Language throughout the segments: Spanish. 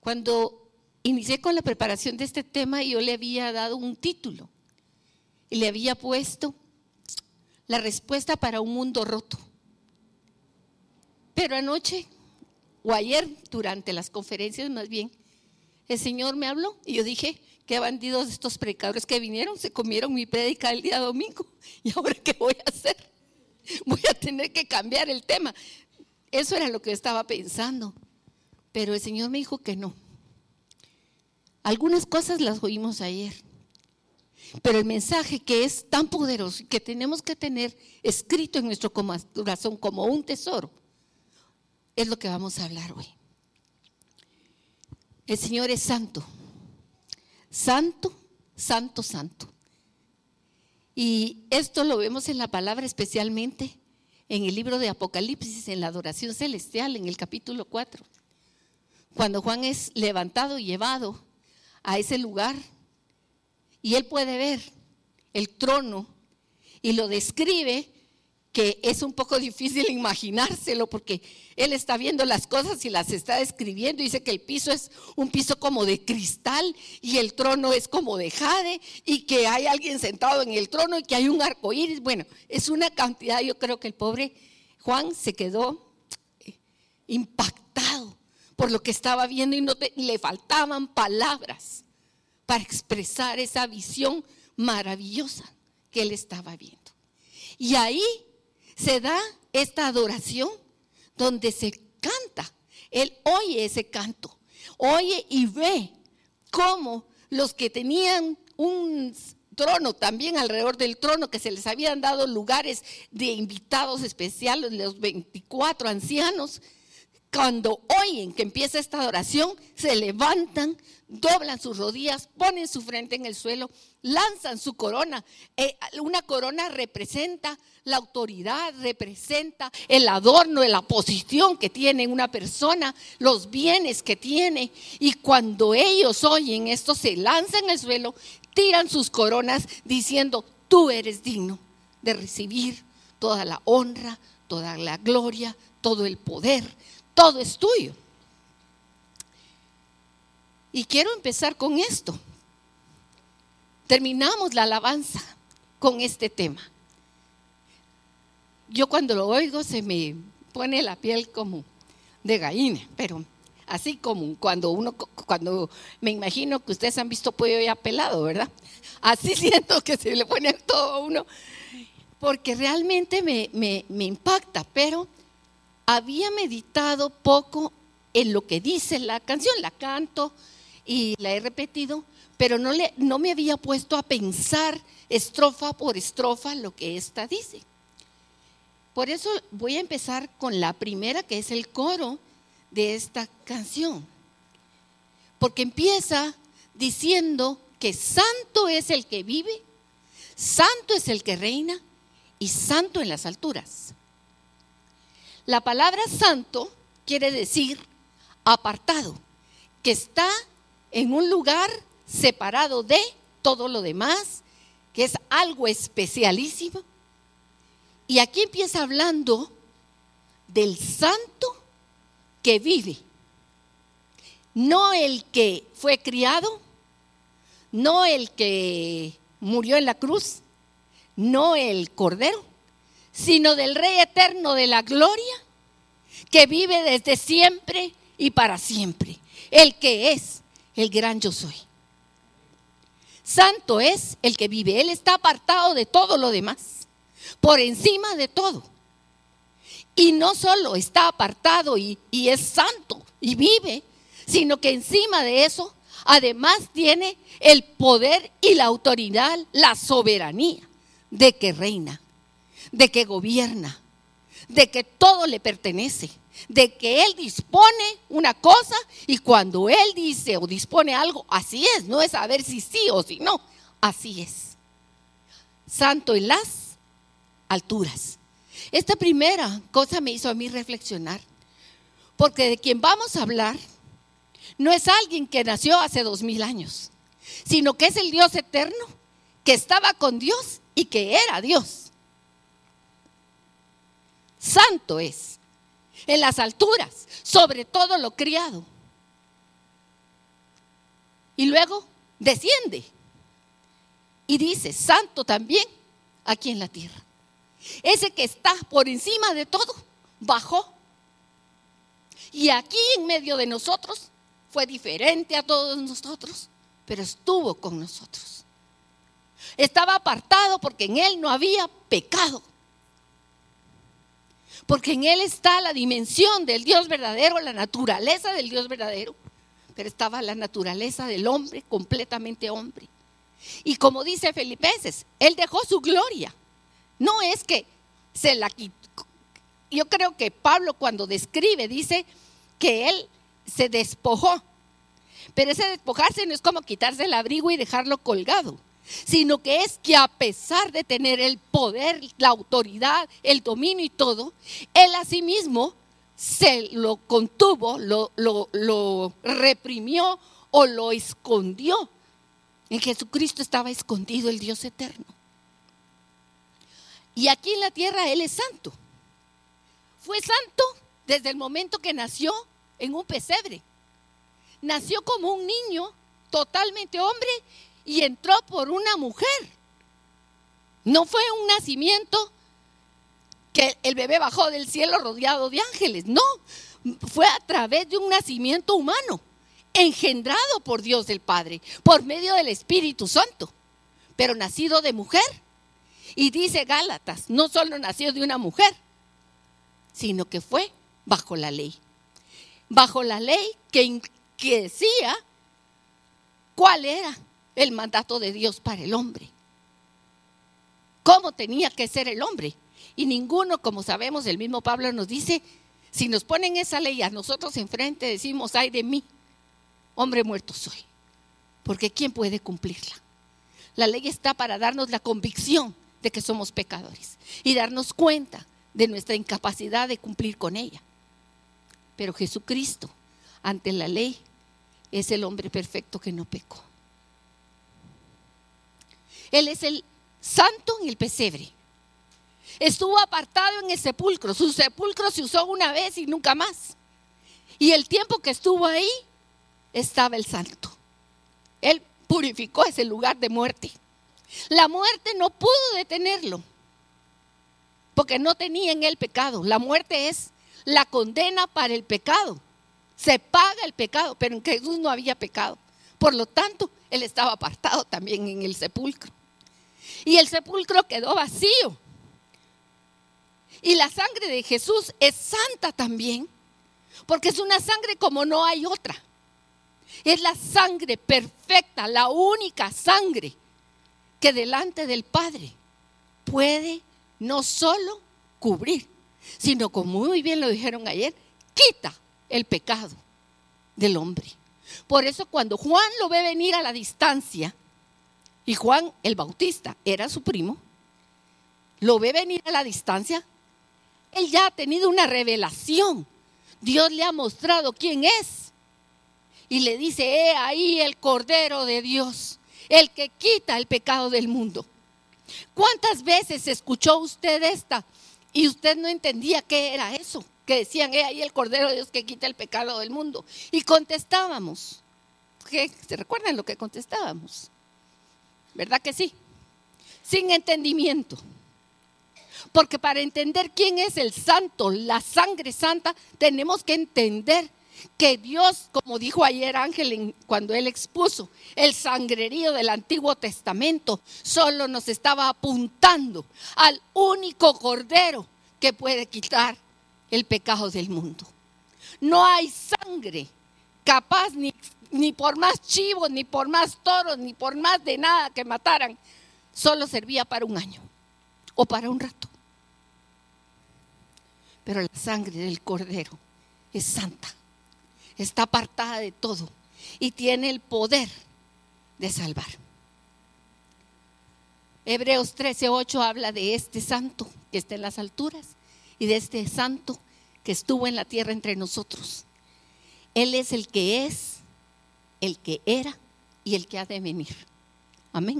Cuando inicié con la preparación de este tema, yo le había dado un título y le había puesto la respuesta para un mundo roto. Pero anoche, o ayer, durante las conferencias más bien, el Señor me habló y yo dije: qué bandidos estos predicadores que vinieron, se comieron mi prédica el día domingo. ¿Y ahora qué voy a hacer? Voy a tener que cambiar el tema. Eso era lo que yo estaba pensando. Pero el Señor me dijo que no. Algunas cosas las oímos ayer, pero el mensaje que es tan poderoso y que tenemos que tener escrito en nuestro corazón como un tesoro, es lo que vamos a hablar hoy. El Señor es santo, santo, santo, santo. Y esto lo vemos en la palabra, especialmente en el libro de Apocalipsis, en la adoración celestial, en el capítulo 4. Cuando Juan es levantado y llevado a ese lugar y él puede ver el trono y lo describe, que es un poco difícil imaginárselo porque él está viendo las cosas y las está describiendo. Dice que el piso es un piso como de cristal y el trono es como de jade y que hay alguien sentado en el trono y que hay un arco iris. Bueno, es una cantidad. Yo creo que el pobre Juan se quedó impactado por lo que estaba viendo y le faltaban palabras para expresar esa visión maravillosa que él estaba viendo. Y ahí se da esta adoración donde se canta. Él oye ese canto, oye y ve cómo los que tenían un trono también alrededor del trono, que se les habían dado lugares de invitados especiales, los 24 ancianos, cuando oyen que empieza esta adoración, se levantan, doblan sus rodillas, ponen su frente en el suelo, lanzan su corona. Una corona representa la autoridad, representa el adorno, la posición que tiene una persona, los bienes que tiene. Y cuando ellos oyen esto, se lanzan al suelo, tiran sus coronas diciendo: tú eres digno de recibir toda la honra, toda la gloria, todo el poder. Todo es tuyo. Y quiero empezar con esto. Terminamos la alabanza con este tema. Yo cuando lo oigo se me pone la piel como de gallina, pero así como cuando me imagino que ustedes han visto pollo ya pelado, ¿verdad? Así siento que se le pone todo a uno, porque realmente me impacta, pero había meditado poco en lo que dice la canción. La canto y la he repetido, pero no me había puesto a pensar estrofa por estrofa lo que esta dice. Por eso voy a empezar con la primera, que es el coro de esta canción, porque empieza diciendo que santo es el que vive, santo es el que reina y santo en las alturas. La palabra santo quiere decir apartado, que está en un lugar separado de todo lo demás, que es algo especialísimo. Y aquí empieza hablando del santo que vive, no el que fue criado, no el que murió en la cruz, no el cordero, sino del Rey eterno de la gloria, que vive desde siempre y para siempre, el que es el gran yo soy. Santo es el que vive. Él está apartado de todo lo demás, por encima de todo. Y no solo está apartado y es santo y vive, sino que encima de eso además tiene el poder y la autoridad, la soberanía de que reina, de que gobierna, de que todo le pertenece, de que Él dispone una cosa y cuando Él dice o dispone algo, así es, no es saber si sí o si no, así es. Santo en las alturas. Esta primera cosa me hizo a mí reflexionar, porque de quien vamos a hablar no es alguien que nació hace 2000 años, sino que es el Dios eterno, que estaba con Dios y que era Dios. Santo es, en las alturas, sobre todo lo criado. Y luego desciende y dice, santo también aquí en la tierra. Ese que está por encima de todo, bajó. Y aquí en medio de nosotros, fue diferente a todos nosotros, pero estuvo con nosotros. Estaba apartado porque en Él no había pecado. Porque en Él está la dimensión del Dios verdadero, la naturaleza del Dios verdadero. Pero estaba la naturaleza del hombre, completamente hombre. Y como dice Filipenses, Él dejó su gloria. No es que se la quitó. Yo creo que Pablo cuando describe dice que Él se despojó. Pero ese despojarse no es como quitarse el abrigo y dejarlo colgado, sino que es que a pesar de tener el poder, la autoridad, el dominio y todo, Él a sí mismo se lo contuvo, lo reprimió o lo escondió. En Jesucristo estaba escondido el Dios eterno. Y aquí en la tierra Él es santo. Fue santo desde el momento que nació en un pesebre. Nació como un niño, totalmente hombre, y entró por una mujer. No fue un nacimiento que el bebé bajó del cielo rodeado de ángeles. No, fue a través de un nacimiento humano, engendrado por Dios el Padre, por medio del Espíritu Santo, pero nacido de mujer. Y dice Gálatas, no solo nació de una mujer, sino que fue bajo la ley. Bajo la ley que decía cuál era el mandato de Dios para el hombre. ¿Cómo tenía que ser el hombre? Y ninguno, como sabemos, el mismo Pablo nos dice, si nos ponen esa ley a nosotros enfrente, decimos, ay de mí, hombre muerto soy. Porque ¿quién puede cumplirla? La ley está para darnos la convicción de que somos pecadores y darnos cuenta de nuestra incapacidad de cumplir con ella. Pero Jesucristo, ante la ley, es el hombre perfecto que no pecó. Él es el santo en el pesebre. Estuvo apartado en el sepulcro. Su sepulcro se usó una vez y nunca más. Y el tiempo que estuvo ahí, estaba el santo. Él purificó ese lugar de muerte. La muerte no pudo detenerlo, porque no tenía en él pecado. La muerte es la condena para el pecado. Se paga el pecado, pero en Jesús no había pecado. Por lo tanto, Él estaba apartado también en el sepulcro. Y el sepulcro quedó vacío. Y la sangre de Jesús es santa también, porque es una sangre como no hay otra. Es la sangre perfecta, la única sangre que delante del Padre puede no solo cubrir, sino, como muy bien lo dijeron ayer, quita el pecado del hombre. Por eso cuando Juan lo ve venir a la distancia, y Juan el Bautista era su primo, lo ve venir a la distancia, él ya ha tenido una revelación. Dios le ha mostrado quién es. Y le dice, he ahí el Cordero de Dios, el que quita el pecado del mundo. ¿Cuántas veces escuchó usted esta y usted no entendía qué era eso? Que decían, he ahí el Cordero de Dios que quita el pecado del mundo. Y contestábamos. ¿Se recuerdan lo que contestábamos? ¿Verdad que sí? Sin entendimiento. Porque para entender quién es el santo, la sangre santa, tenemos que entender que Dios, como dijo ayer Ángel cuando él expuso el sangrerío del Antiguo Testamento, solo nos estaba apuntando al único Cordero que puede quitar el pecado del mundo. No hay sangre capaz, ni por más chivos, ni por más toros, ni por más de nada que mataran, solo servía para un año o para un rato. Pero la sangre del Cordero es santa, está apartada de todo y tiene el poder de salvar. Hebreos 13:8 habla de este santo que está en las alturas y de este santo que estuvo en la tierra entre nosotros. Él es el que es, el que era y el que ha de venir. Amén.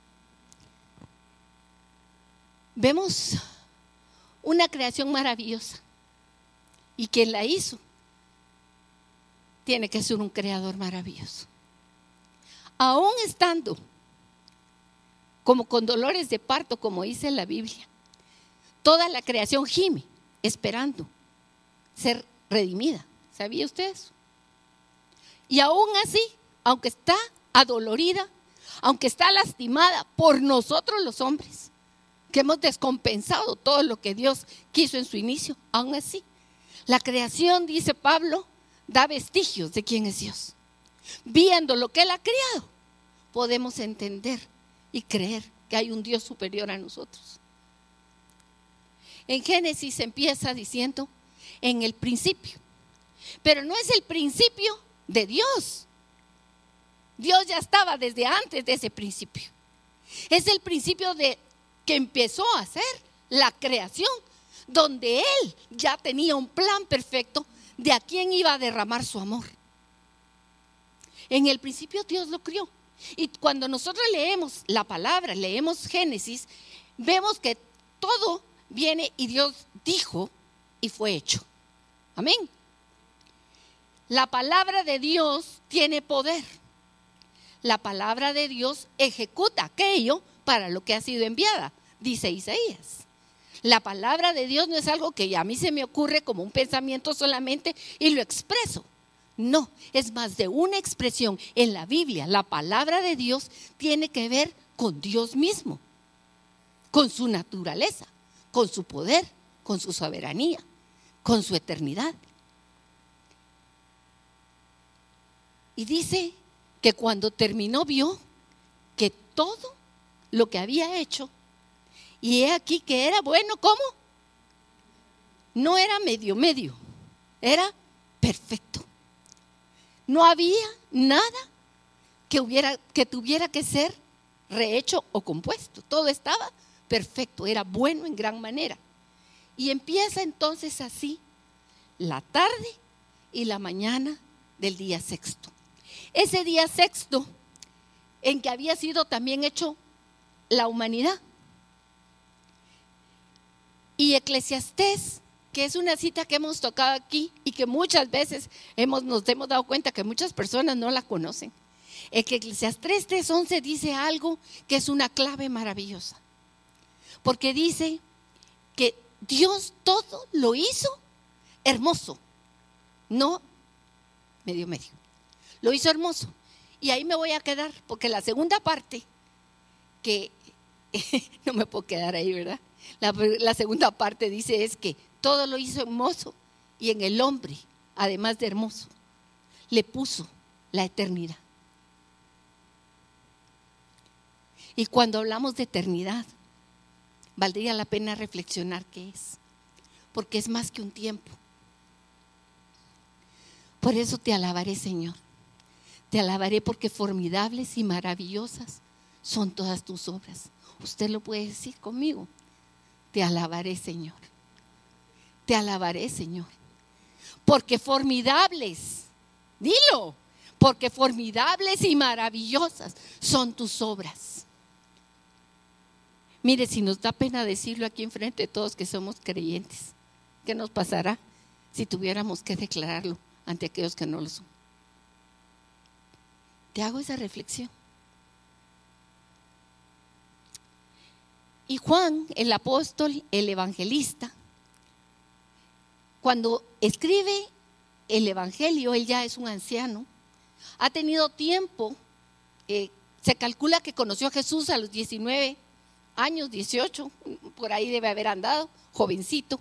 Vemos una creación maravillosa, y quien la hizo tiene que ser un creador maravilloso. aún estando como con dolores de parto, como dice la Biblia, toda la creación gime, esperando ser redimida. ¿Sabía usted eso? Y aún así, aunque está adolorida, aunque está lastimada por nosotros los hombres, que hemos descompensado todo lo que Dios quiso en su inicio, aún así, la creación, dice Pablo, da vestigios de quién es Dios. Viendo lo que Él ha creado, podemos entender y creer que hay un Dios superior a nosotros. En Génesis empieza diciendo, en el principio. Pero no es el principio de Dios. Dios ya estaba desde antes de ese principio. Es el principio de que empezó a hacer la creación, donde Él ya tenía un plan perfecto de a quién iba a derramar su amor. En el principio Dios lo crió. Y cuando nosotros leemos la palabra, leemos Génesis, vemos que todo viene y Dios dijo y fue hecho. Amén. La palabra de Dios tiene poder. La palabra de Dios ejecuta aquello para lo que ha sido enviada, dice Isaías. La palabra de Dios no es algo que a mí se me ocurre como un pensamiento solamente y lo expreso. No, es más de una expresión. En la Biblia, la palabra de Dios tiene que ver con Dios mismo, con su naturaleza, con su poder, con su soberanía, con su eternidad. Y dice que cuando terminó vio que todo lo que había hecho, y he aquí que era bueno, ¿cómo? No era medio, era perfecto. No había nada que tuviera que ser rehecho o compuesto. Todo estaba perfecto, era bueno en gran manera. Y empieza entonces así la tarde y la mañana del día sexto. Ese día sexto en que había sido también hecho la humanidad. Y Eclesiastés, que es una cita que hemos tocado aquí y que muchas veces nos hemos dado cuenta que muchas personas no la conocen. Eclesiastés 3:11 dice algo que es una clave maravillosa. Porque dice que Dios todo lo hizo hermoso, no medio. Lo hizo hermoso. Y ahí me voy a quedar, porque la segunda parte, que no me puedo quedar ahí, ¿verdad? La segunda parte dice es que todo lo hizo hermoso y en el hombre, además de hermoso, le puso la eternidad. Y cuando hablamos de eternidad, valdría la pena reflexionar qué es, porque es más que un tiempo. Por eso te alabaré, Señor. Te alabaré porque formidables y maravillosas son todas tus obras. Usted lo puede decir conmigo. Te alabaré, Señor. Te alabaré, Señor. Porque formidables, dilo, porque formidables y maravillosas son tus obras. Mire, si nos da pena decirlo aquí enfrente de todos que somos creyentes, ¿qué nos pasará si tuviéramos que declararlo ante aquellos que no lo son? Te hago esa reflexión. Y Juan, el apóstol, el evangelista, cuando escribe el evangelio, él ya es un anciano, ha tenido tiempo, se calcula que conoció a Jesús a los 19 años, 18, por ahí debe haber andado, jovencito.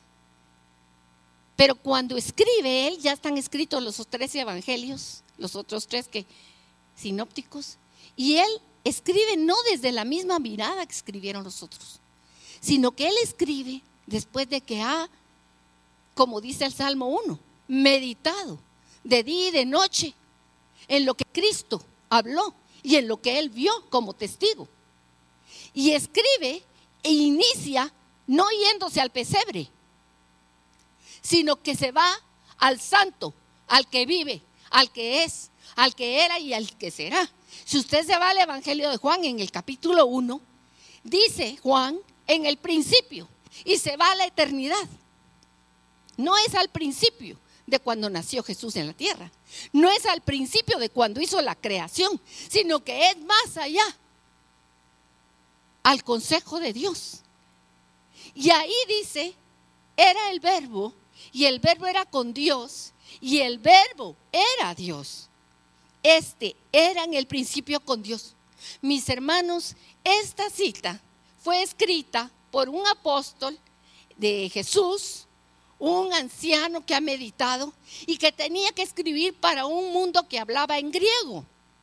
Pero cuando escribe él, ya están escritos los 13 evangelios, los otros 3 sinópticos, y él escribe no desde la misma mirada que escribieron los otros, sino que él escribe después de que ha, como dice el Salmo 1, meditado de día y de noche en lo que Cristo habló y en lo que él vio como testigo. Y escribe e inicia no yéndose al pesebre, sino que se va al santo, al que vive, al que es, al que era y al que será. Si usted se va al Evangelio de Juan en el capítulo 1, dice Juan en el principio y se va a la eternidad. No es al principio, de cuando nació Jesús en la tierra. No es al principio de cuando hizo la creación, sino que es más allá, al consejo de Dios. Y ahí dice, era el verbo, y el verbo era con Dios, y el verbo era Dios. Era en el principio con Dios. Mis hermanos, esta cita fue escrita por un apóstol de Jesús, un anciano que ha meditado y que tenía que escribir para un mundo que hablaba en griego.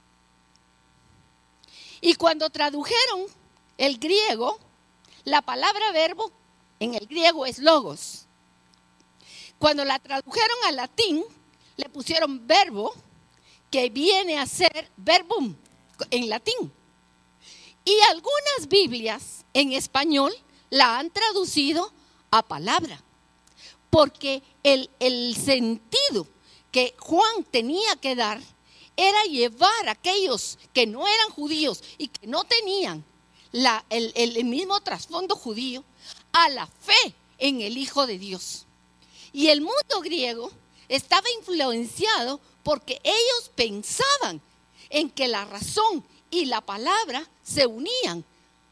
Y cuando tradujeron el griego, la palabra verbo en el griego es logos. Cuando la tradujeron al latín, le pusieron verbo, que viene a ser verbum en latín. Y algunas Biblias en español la han traducido a palabra, porque el sentido que Juan tenía que dar era llevar a aquellos que no eran judíos y que no tenían el mismo trasfondo judío a la fe en el Hijo de Dios. Y el mundo griego estaba influenciado porque ellos pensaban en que la razón y la palabra se unían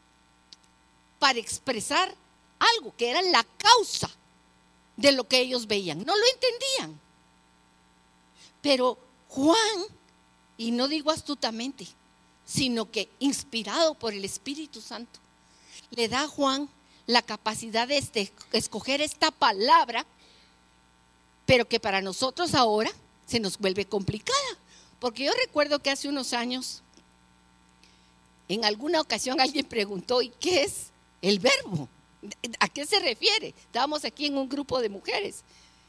para expresar algo que era la causa de lo que ellos veían. No lo entendían. Pero Juan, y no digo astutamente, sino que inspirado por el Espíritu Santo, le da a Juan la capacidad de escoger esta palabra, pero que para nosotros ahora se nos vuelve complicada. Porque yo recuerdo que hace unos años, en alguna ocasión alguien preguntó, ¿y qué es el verbo? ¿A qué se refiere? Estábamos aquí en un grupo de mujeres.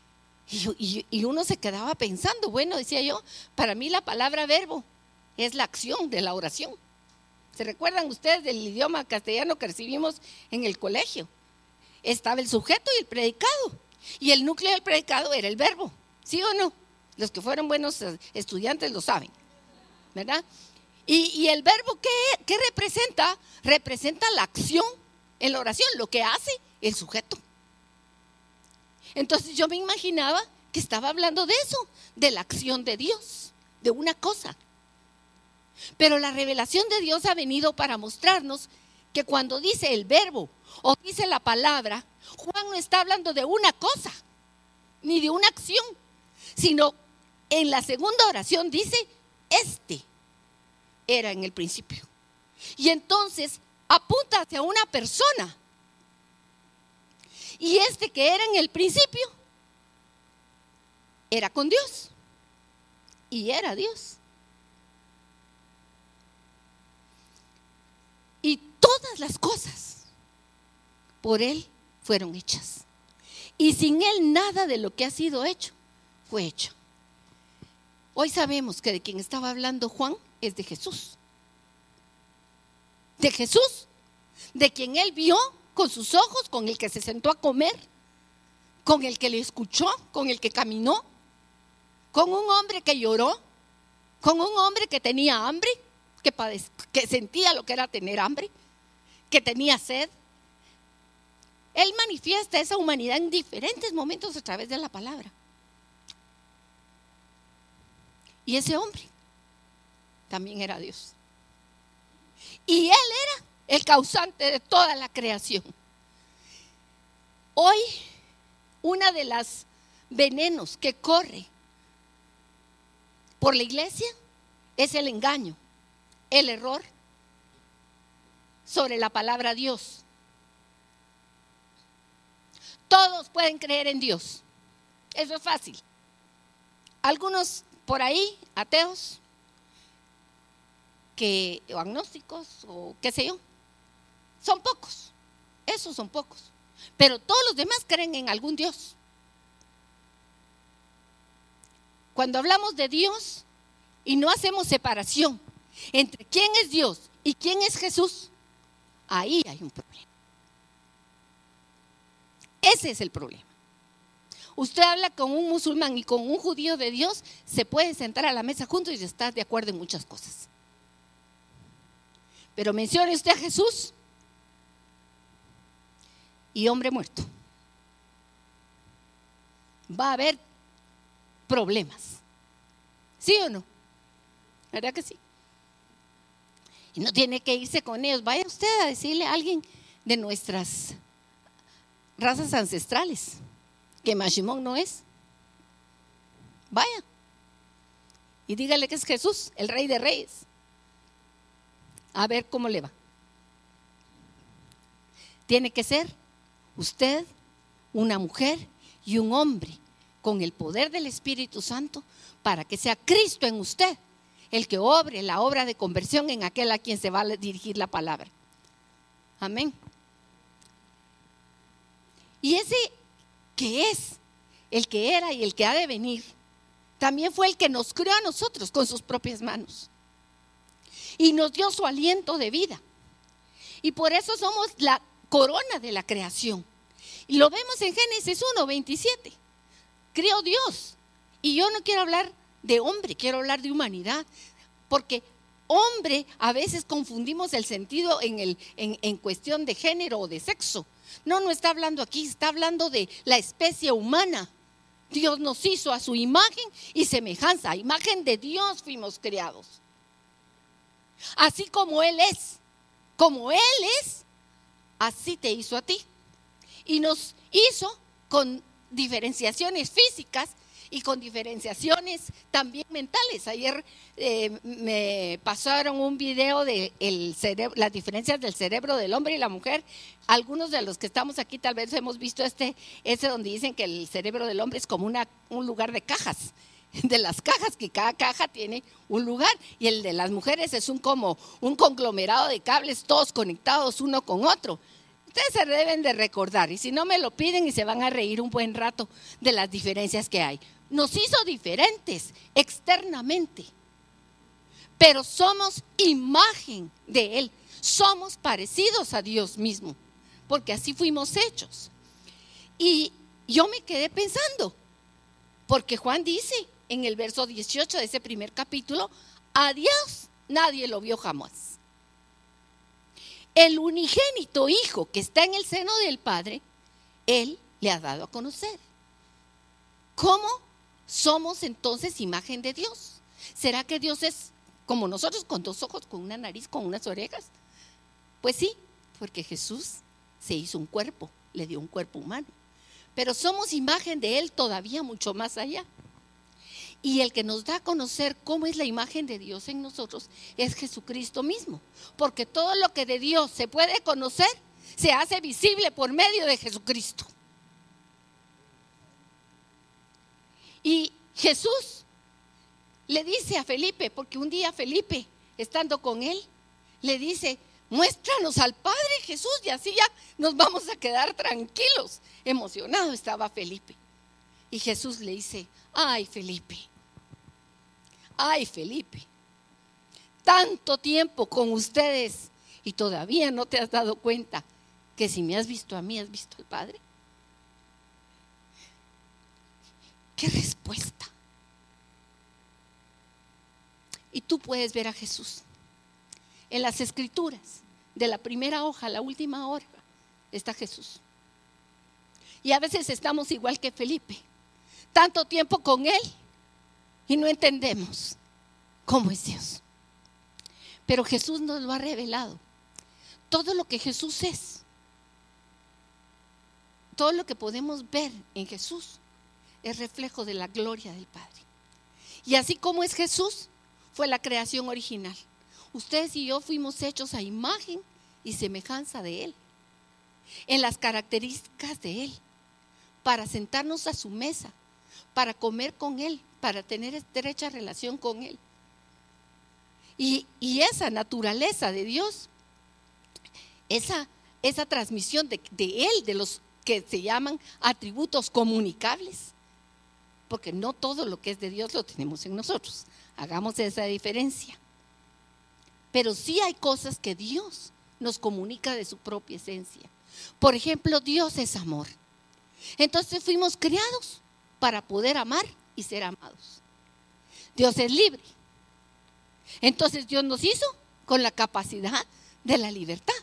Y uno se quedaba pensando, bueno, decía yo, para mí la palabra verbo es la acción de la oración. ¿Se recuerdan ustedes del idioma castellano que recibimos en el colegio? Estaba el sujeto y el predicado. Y el núcleo del predicado era el verbo. ¿Sí o no? Los que fueron buenos estudiantes lo saben, ¿verdad? Y el verbo, ¿qué representa? Representa la acción en la oración, lo que hace el sujeto. Entonces yo me imaginaba que estaba hablando de eso, de la acción de Dios, de una cosa. Pero la revelación de Dios ha venido para mostrarnos que cuando dice el verbo o dice la palabra, Juan no está hablando de una cosa, ni de una acción, sino en la segunda oración dice, era en el principio. Y entonces apunta hacia una persona. Y que era en el principio, era con Dios. Y era Dios. Y todas las cosas por Él fueron hechas. Y sin Él nada de lo que ha sido hecho fue hecho. Hoy sabemos que de quien estaba hablando Juan es de Jesús. De Jesús, de quien Él vio con sus ojos, con el que se sentó a comer, con el que le escuchó, con el que caminó, con un hombre que lloró, con un hombre que tenía hambre, que sentía lo que era tener hambre, que tenía sed. Él manifiesta esa humanidad en diferentes momentos a través de la palabra. Y ese hombre también era Dios. Y Él era el causante de toda la creación. Hoy, una de las venenos que corre por la iglesia es el engaño, el error sobre la palabra Dios. Todos pueden creer en Dios. Eso es fácil. Algunos por ahí, ateos, o agnósticos, o qué sé yo, son pocos. Esos son pocos. Pero todos los demás creen en algún Dios. Cuando hablamos de Dios y no hacemos separación entre quién es Dios y quién es Jesús, ahí hay un problema. Ese es el problema. Usted habla con un musulmán y con un judío de Dios, se puede sentar a la mesa juntos y estar de acuerdo en muchas cosas. Pero mencione usted a Jesús y hombre muerto. Va a haber problemas. ¿Sí o no? ¿Verdad que sí? Y no tiene que irse con ellos. Vaya usted a decirle a alguien de nuestras razas ancestrales que Mashimón no es. Vaya. Y dígale que es Jesús, el Rey de Reyes. A ver cómo le va. Tiene que ser usted una mujer y un hombre con el poder del Espíritu Santo para que sea Cristo en usted el que obre la obra de conversión en aquel a quien se va a dirigir la palabra. Amén. Y ese que es, el que era y el que ha de venir, también fue el que nos crió a nosotros con sus propias manos y nos dio su aliento de vida. Y por eso somos la corona de la creación. Y lo vemos en Génesis 1:27. Crió Dios. Y yo no quiero hablar de hombre, quiero hablar de humanidad. Porque hombre, a veces confundimos el sentido en cuestión de género o de sexo. No está hablando aquí, está hablando de la especie humana. Dios nos hizo a su imagen y semejanza. A imagen de Dios fuimos creados. Así como Él es. Como Él es, así te hizo a ti. Y nos hizo con diferenciaciones físicas y con diferenciaciones también mentales. Ayer me pasaron un video de las diferencias del cerebro del hombre y la mujer. Algunos de los que estamos aquí tal vez hemos visto ese donde dicen que el cerebro del hombre es como un lugar de cajas. De las cajas, que cada caja tiene un lugar, y el de las mujeres es como un conglomerado de cables todos conectados uno con otro. Ustedes se deben de recordar, y si no me lo piden y se van a reír un buen rato de las diferencias que hay. Nos hizo diferentes externamente, pero somos imagen de Él, somos parecidos a Dios mismo, porque así fuimos hechos. Y yo me quedé pensando, porque Juan dice en el verso 18 de ese primer capítulo, a Dios nadie lo vio jamás. El unigénito Hijo que está en el seno del Padre, Él le ha dado a conocer. ¿Cómo somos entonces imagen de Dios? ¿Será que Dios es como nosotros, con 2 ojos, con una nariz, con unas orejas? Pues sí, porque Jesús se hizo un cuerpo, le dio un cuerpo humano. Pero somos imagen de Él todavía mucho más allá. Y el que nos da a conocer cómo es la imagen de Dios en nosotros es Jesucristo mismo. Porque todo lo que de Dios se puede conocer se hace visible por medio de Jesucristo. Y Jesús le dice a Felipe, porque un día Felipe, estando con él, le dice: muéstranos al Padre, Jesús, y así ya nos vamos a quedar tranquilos. Emocionado estaba Felipe. Y Jesús le dice: ay, Felipe, tanto tiempo con ustedes y todavía no te has dado cuenta que si me has visto a mí, has visto al Padre. ¿Qué respuesta? Y tú puedes ver a Jesús en las Escrituras, de la primera hoja a la última hoja está Jesús. Y a veces estamos igual que Felipe, tanto tiempo con Él y no entendemos cómo es Dios. Pero Jesús nos lo ha revelado. Todo lo que Jesús es, todo lo que podemos ver en Jesús es reflejo de la gloria del Padre. Y así como es Jesús, fue la creación original. Ustedes y yo fuimos hechos a imagen y semejanza de Él, en las características de Él, para sentarnos a su mesa, para comer con Él, para tener estrecha relación con Él. Y esa naturaleza de Dios, esa transmisión de Él, de los que se llaman atributos comunicables, porque no todo lo que es de Dios lo tenemos en nosotros. Hagamos esa diferencia. Pero sí hay cosas que Dios nos comunica de su propia esencia. Por ejemplo, Dios es amor. Entonces fuimos creados para poder amar y ser amados. Dios es libre. Entonces Dios nos hizo con la capacidad de la libertad.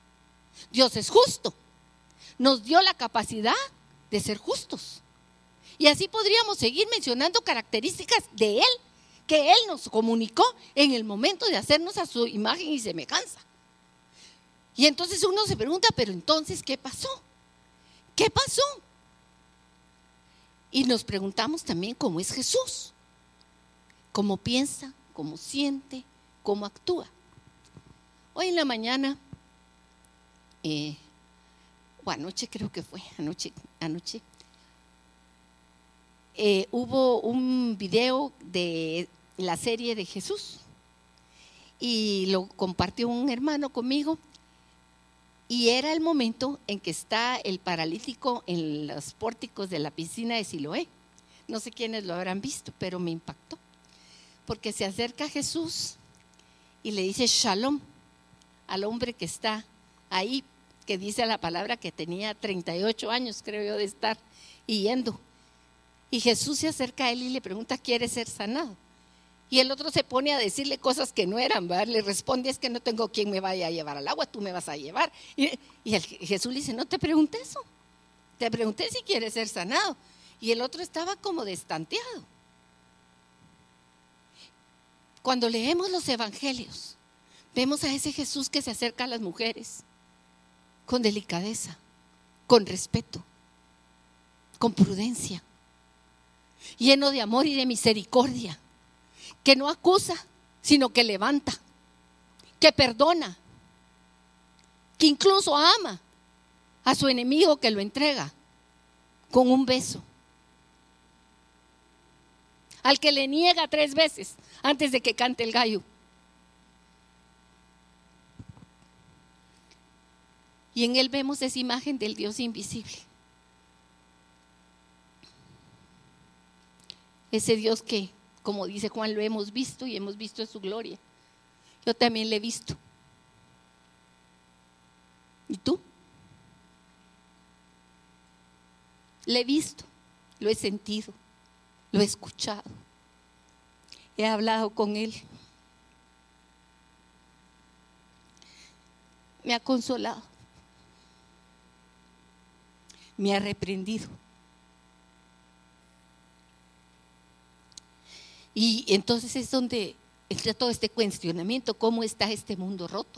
Dios es justo. Nos dio la capacidad de ser justos. Y así podríamos seguir mencionando características de Él, que Él nos comunicó en el momento de hacernos a su imagen y semejanza. Y entonces uno se pregunta, pero entonces, ¿qué pasó? ¿Qué pasó? Y nos preguntamos también cómo es Jesús, cómo piensa, cómo siente, cómo actúa. Hoy en la mañana, o anoche creo que fue, anoche, hubo un video de la serie de Jesús y lo compartió un hermano conmigo. Y era el momento en que está el paralítico en los pórticos de la piscina de Siloé. No sé quiénes lo habrán visto, pero me impactó. Porque se acerca a Jesús y le dice Shalom al hombre que está ahí, que dice la palabra que tenía 38 años, creo yo, de estar yendo. Y Jesús se acerca a él y le pregunta, ¿quiere ser sanado? Y el otro se pone a decirle cosas que no eran, ¿verdad? Le responde, es que no tengo quien me vaya a llevar al agua, tú me vas a llevar. Y Jesús le dice, no te pregunté eso, te pregunté si quieres ser sanado. Y el otro estaba como destanteado. Cuando leemos los evangelios, vemos a ese Jesús que se acerca a las mujeres con delicadeza, con respeto, con prudencia, lleno de amor y de misericordia, que no acusa, sino que levanta, que perdona, que incluso ama a su enemigo que lo entrega con un beso, al que le niega 3 veces antes de que cante el gallo. Y en él vemos esa imagen del Dios invisible, ese Dios que, como dice Juan, lo hemos visto y hemos visto su gloria. Yo también le he visto. ¿Y tú? Le he visto, lo he sentido, lo he escuchado. He hablado con él. Me ha consolado. Me ha reprendido. Y entonces es donde entra todo este cuestionamiento, ¿cómo está este mundo roto?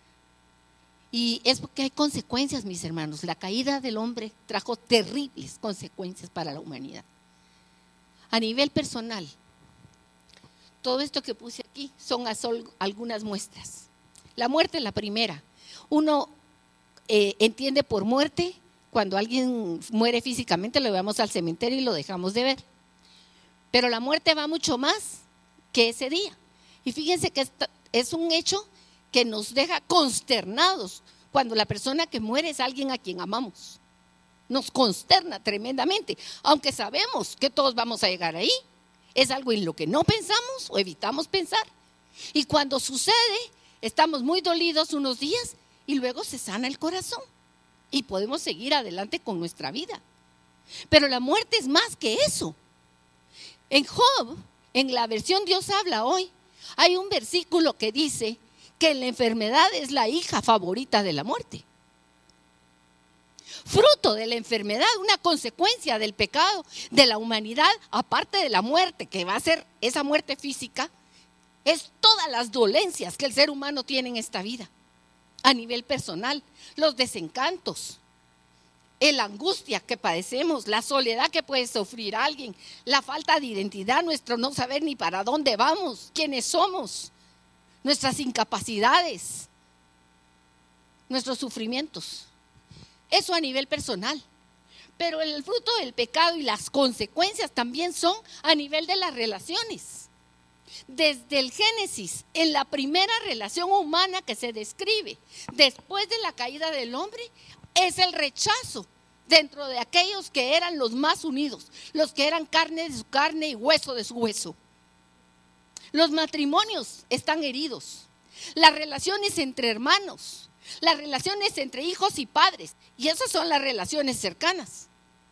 Y es porque hay consecuencias, mis hermanos. La caída del hombre trajo terribles consecuencias para la humanidad. A nivel personal, todo esto que puse aquí son algunas muestras. La muerte es la primera. Uno entiende por muerte cuando alguien muere físicamente, lo llevamos al cementerio y lo dejamos de ver. Pero la muerte va mucho más que ese día. Y fíjense que es un hecho que nos deja consternados cuando la persona que muere es alguien a quien amamos. Nos consterna tremendamente, aunque sabemos que todos vamos a llegar ahí. Es algo en lo que no pensamos o evitamos pensar. Y cuando sucede, estamos muy dolidos unos días y luego se sana el corazón y podemos seguir adelante con nuestra vida. Pero la muerte es más que eso. En Job, en la versión Dios habla hoy, hay un versículo que dice que la enfermedad es la hija favorita de la muerte. Fruto de la enfermedad, una consecuencia del pecado de la humanidad, aparte de la muerte, que va a ser esa muerte física, es todas las dolencias que el ser humano tiene en esta vida, a nivel personal, los desencantos, la angustia que padecemos, la soledad que puede sufrir alguien, la falta de identidad, nuestro no saber ni para dónde vamos, quiénes somos, nuestras incapacidades, nuestros sufrimientos. Eso a nivel personal. Pero el fruto del pecado y las consecuencias también son a nivel de las relaciones. Desde el Génesis, en la primera relación humana que se describe después de la caída del hombre, es el rechazo dentro de aquellos que eran los más unidos, los que eran carne de su carne y hueso de su hueso. Los matrimonios están heridos, las relaciones entre hermanos, las relaciones entre hijos y padres, y esas son las relaciones cercanas.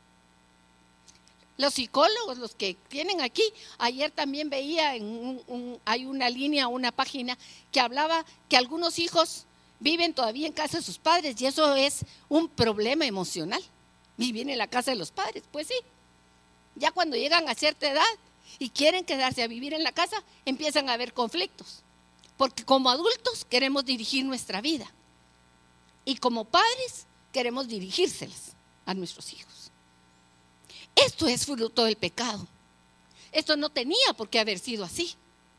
Los psicólogos, los que tienen aquí, ayer también veía hay una línea, una página que hablaba que algunos hijos viven todavía en casa de sus padres y eso es un problema emocional. Vivir en la casa de los padres, pues sí. Ya cuando llegan a cierta edad y quieren quedarse a vivir en la casa, empiezan a haber conflictos. Porque como adultos queremos dirigir nuestra vida. Y como padres queremos dirigírselas a nuestros hijos. Esto es fruto del pecado. Esto no tenía por qué haber sido así.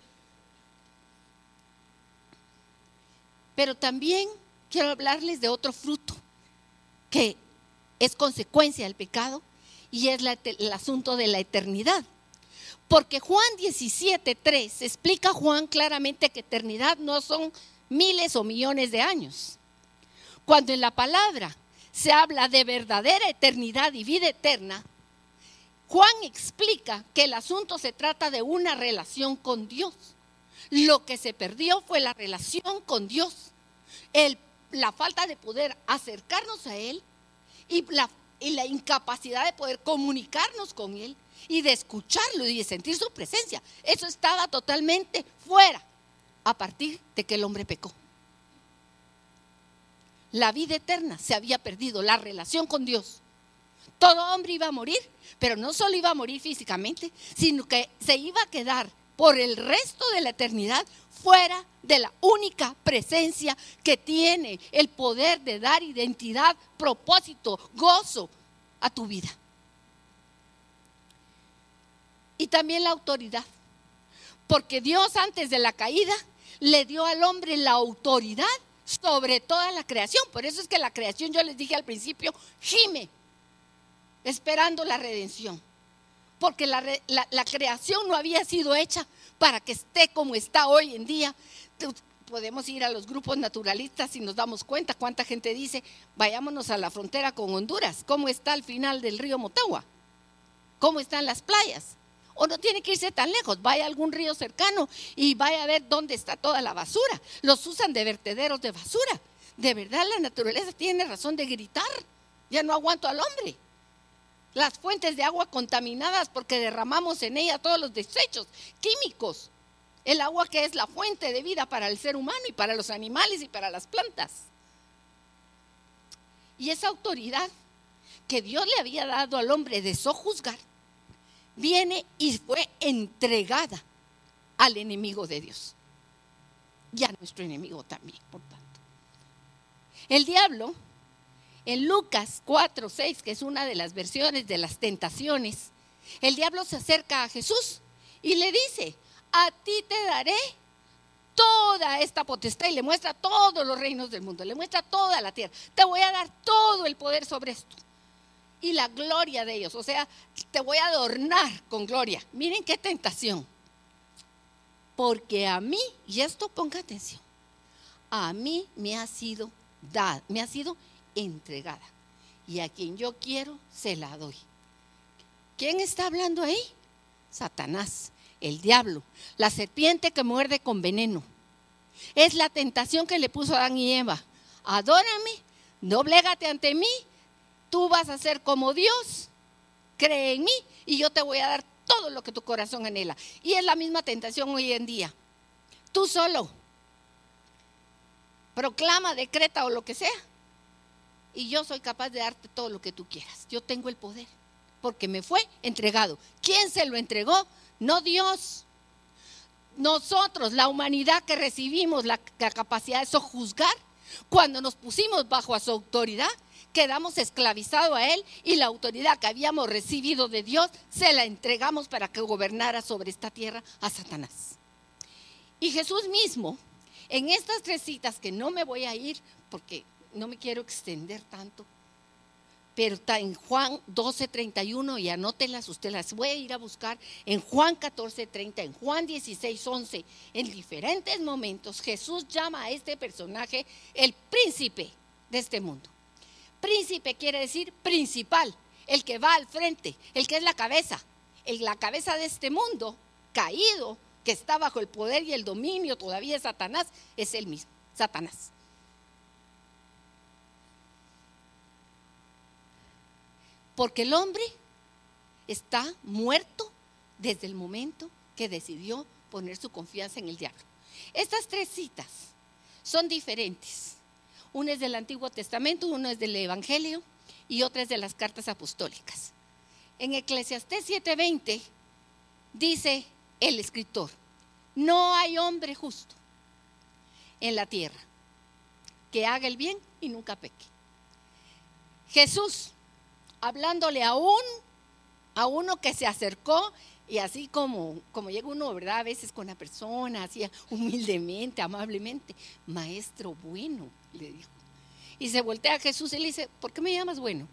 Pero también quiero hablarles de otro fruto que es consecuencia del pecado y es el asunto de la eternidad. Porque Juan 17:3 explica Juan claramente que eternidad no son miles o millones de años. Cuando en la palabra se habla de verdadera eternidad y vida eterna, Juan explica que el asunto se trata de una relación con Dios. Lo que se perdió fue la relación con Dios, la falta de poder acercarnos a Él y la incapacidad de poder comunicarnos con Él y de escucharlo y de sentir su presencia. Eso estaba totalmente fuera a partir de que el hombre pecó. La vida eterna se había perdido, la relación con Dios. Todo hombre iba a morir, pero no solo iba a morir físicamente, sino que se iba a quedar por el resto de la eternidad fuera de la única presencia que tiene el poder de dar identidad, propósito, gozo a tu vida. Y también la autoridad, porque Dios antes de la caída le dio al hombre la autoridad sobre toda la creación. Por eso es que la creación, yo les dije al principio, gime esperando la redención, porque la creación no había sido hecha para que esté como está hoy en día. Podemos ir a los grupos naturalistas y nos damos cuenta cuánta gente dice, vayámonos a la frontera con Honduras, cómo está al final del río Motagua, cómo están las playas. O no tiene que irse tan lejos, vaya a algún río cercano y vaya a ver dónde está toda la basura. Los usan de vertederos de basura. De verdad la naturaleza tiene razón de gritar, ya no aguanto al hombre. Las fuentes de agua contaminadas porque derramamos en ella todos los desechos químicos. El agua que es la fuente de vida para el ser humano y para los animales y para las plantas. Y esa autoridad que Dios le había dado al hombre de sojuzgar, viene y fue entregada al enemigo de Dios. Y a nuestro enemigo también, por tanto. El diablo, en Lucas 4:6, que es una de las versiones de las tentaciones, el diablo se acerca a Jesús y le dice, a ti te daré toda esta potestad, y le muestra todos los reinos del mundo, le muestra toda la tierra, te voy a dar todo el poder sobre esto y la gloria de ellos, o sea, te voy a adornar con gloria. Miren qué tentación, porque a mí, y esto ponga atención, a mí me ha sido dada, me ha sido entregada, y a quien yo quiero se la doy. ¿Quién está hablando ahí? Satanás, el diablo, la serpiente que muerde con veneno. Es la tentación que le puso a Adán y Eva. Adórame, doblégate ante mí, tú vas a ser como Dios, cree en mí y yo te voy a dar todo lo que tu corazón anhela. Y es la misma tentación hoy en día. Tú solo proclama, decreta o lo que sea, y yo soy capaz de darte todo lo que tú quieras. Yo tengo el poder porque me fue entregado. ¿Quién se lo entregó? No Dios. Nosotros, la humanidad que recibimos la capacidad de sojuzgar, cuando nos pusimos bajo su autoridad, quedamos esclavizados a Él, y la autoridad que habíamos recibido de Dios se la entregamos para que gobernara sobre esta tierra a Satanás. Y Jesús mismo, en estas 3 citas, que no me voy a ir porque no me quiero extender tanto, pero está en Juan 12:31, y anótelas, usted las voy a ir a buscar en Juan 14:30, en Juan 16:11. En diferentes momentos Jesús llama a este personaje el príncipe de este mundo. Príncipe quiere decir principal, el que va al frente, el que es la cabeza de este mundo caído, que está bajo el poder y el dominio todavía de Satanás, es él mismo, Satanás. Porque el hombre está muerto desde el momento que decidió poner su confianza en el diablo. Estas 3 citas son diferentes. Una es del Antiguo Testamento, una es del Evangelio y otra es de las cartas apostólicas. En Eclesiastés 7:20 dice el escritor: no hay hombre justo en la tierra que haga el bien y nunca peque. Jesús, hablándole a uno que se acercó, y así como llega uno, ¿verdad? A veces con la persona, así humildemente, amablemente: maestro bueno, le dijo. Y se voltea a Jesús y le dice: ¿por qué me llamas bueno?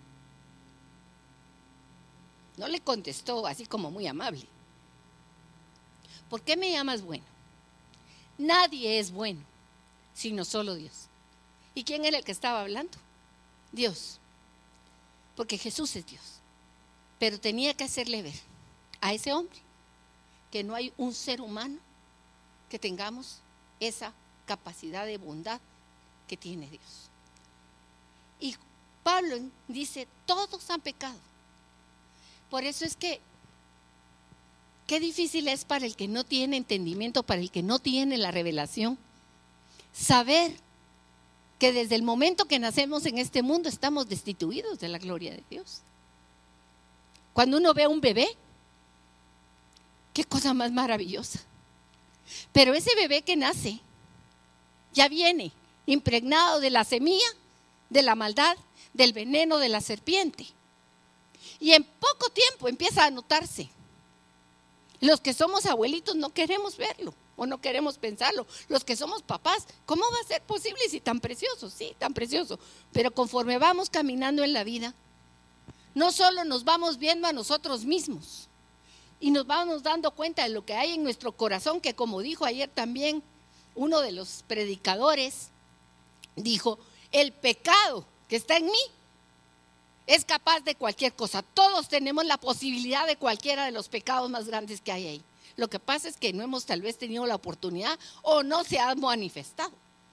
No le contestó así como muy amable. ¿Por qué me llamas bueno? Nadie es bueno, sino solo Dios. ¿Y quién era el que estaba hablando? Dios. Porque Jesús es Dios. Pero tenía que hacerle ver a ese hombre que no hay un ser humano que tengamos esa capacidad de bondad que tiene Dios. Y Pablo dice: todos han pecado. Por eso es que qué difícil es para el que no tiene entendimiento, para el que no tiene la revelación, saber que desde el momento que nacemos en este mundo estamos destituidos de la gloria de Dios. Cuando uno ve a un bebé, qué cosa más maravillosa. Pero ese bebé que nace ya viene impregnado de la semilla, de la maldad, del veneno de la serpiente. Y en poco tiempo empieza a notarse. Los que somos abuelitos no queremos verlo o no queremos pensarlo. Los que somos papás, ¿cómo va a ser posible si tan precioso? Sí, tan precioso. Pero conforme vamos caminando en la vida, no solo nos vamos viendo a nosotros mismos y nos vamos dando cuenta de lo que hay en nuestro corazón, que como dijo ayer también uno de los predicadores, dijo: el pecado que está en mí es capaz de cualquier cosa. Todos tenemos la posibilidad de cualquiera de los pecados más grandes que hay ahí. Lo que pasa es que no hemos tal vez tenido la oportunidad o no se ha manifestado.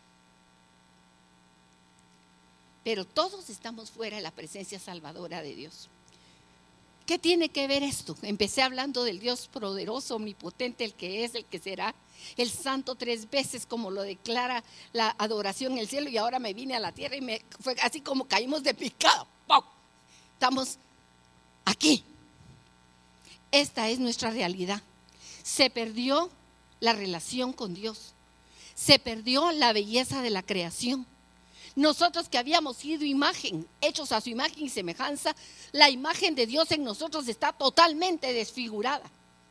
Pero todos estamos fuera de la presencia salvadora de Dios. ¿Qué tiene que ver esto? Empecé hablando del Dios poderoso, omnipotente, el que es, el que será, el santo 3 veces, como lo declara la adoración en el cielo, y ahora me vine a la tierra y fue así como caímos de picado. ¡Pum! Estamos aquí. Esta es nuestra realidad. Se perdió la relación con Dios. Se perdió la belleza de la creación. Nosotros que habíamos sido imagen, hechos a su imagen y semejanza, la imagen de Dios en nosotros está totalmente desfigurada.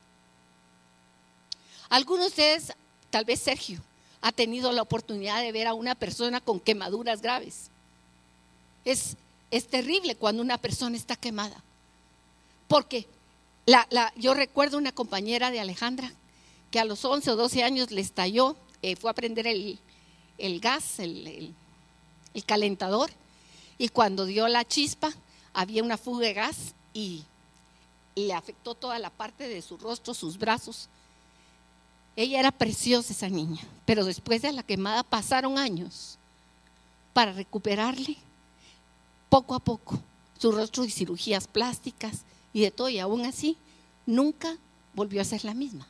Algunos de ustedes, tal vez Sergio, ha tenido la oportunidad de ver a una persona con quemaduras graves. Es terrible cuando una persona está quemada. Porque yo recuerdo una compañera de Alejandra que a los 11 o 12 años le estalló, fue a prender el gas, el calentador, y cuando dio la chispa había una fuga de gas y le afectó toda la parte de su rostro, sus brazos. Ella era preciosa, esa niña, pero después de la quemada pasaron años para recuperarle poco a poco su rostro, y cirugías plásticas y de todo, y aún así nunca volvió a ser la misma.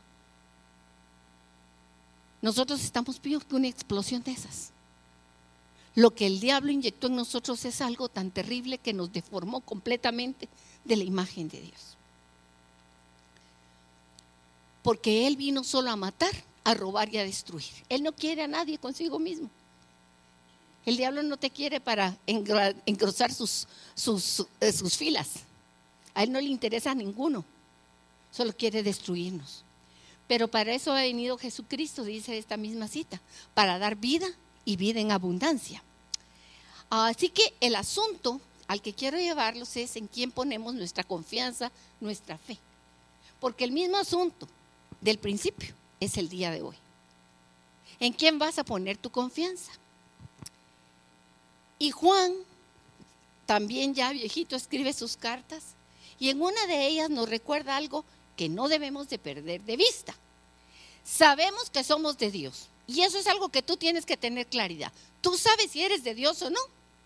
Nosotros estamos vivos de una explosión de esas. Lo que el diablo inyectó en nosotros es algo tan terrible que nos deformó completamente de la imagen de Dios. Porque Él vino solo a matar, a robar y a destruir. Él no quiere a nadie consigo mismo. El diablo no te quiere para engrosar sus filas. A él no le interesa a ninguno, solo quiere destruirnos. Pero para eso ha venido Jesucristo, dice esta misma cita, para dar vida y vida en abundancia. Así que el asunto al que quiero llevarlos es en quién ponemos nuestra confianza, nuestra fe. Porque el mismo asunto del principio es el día de hoy. ¿En quién vas a poner tu confianza? Y Juan, también ya viejito, escribe sus cartas, y en una de ellas nos recuerda algo que no debemos de perder de vista. Sabemos que somos de Dios, y eso es algo que tú tienes que tener claridad. ¿Tú sabes si eres de Dios o no?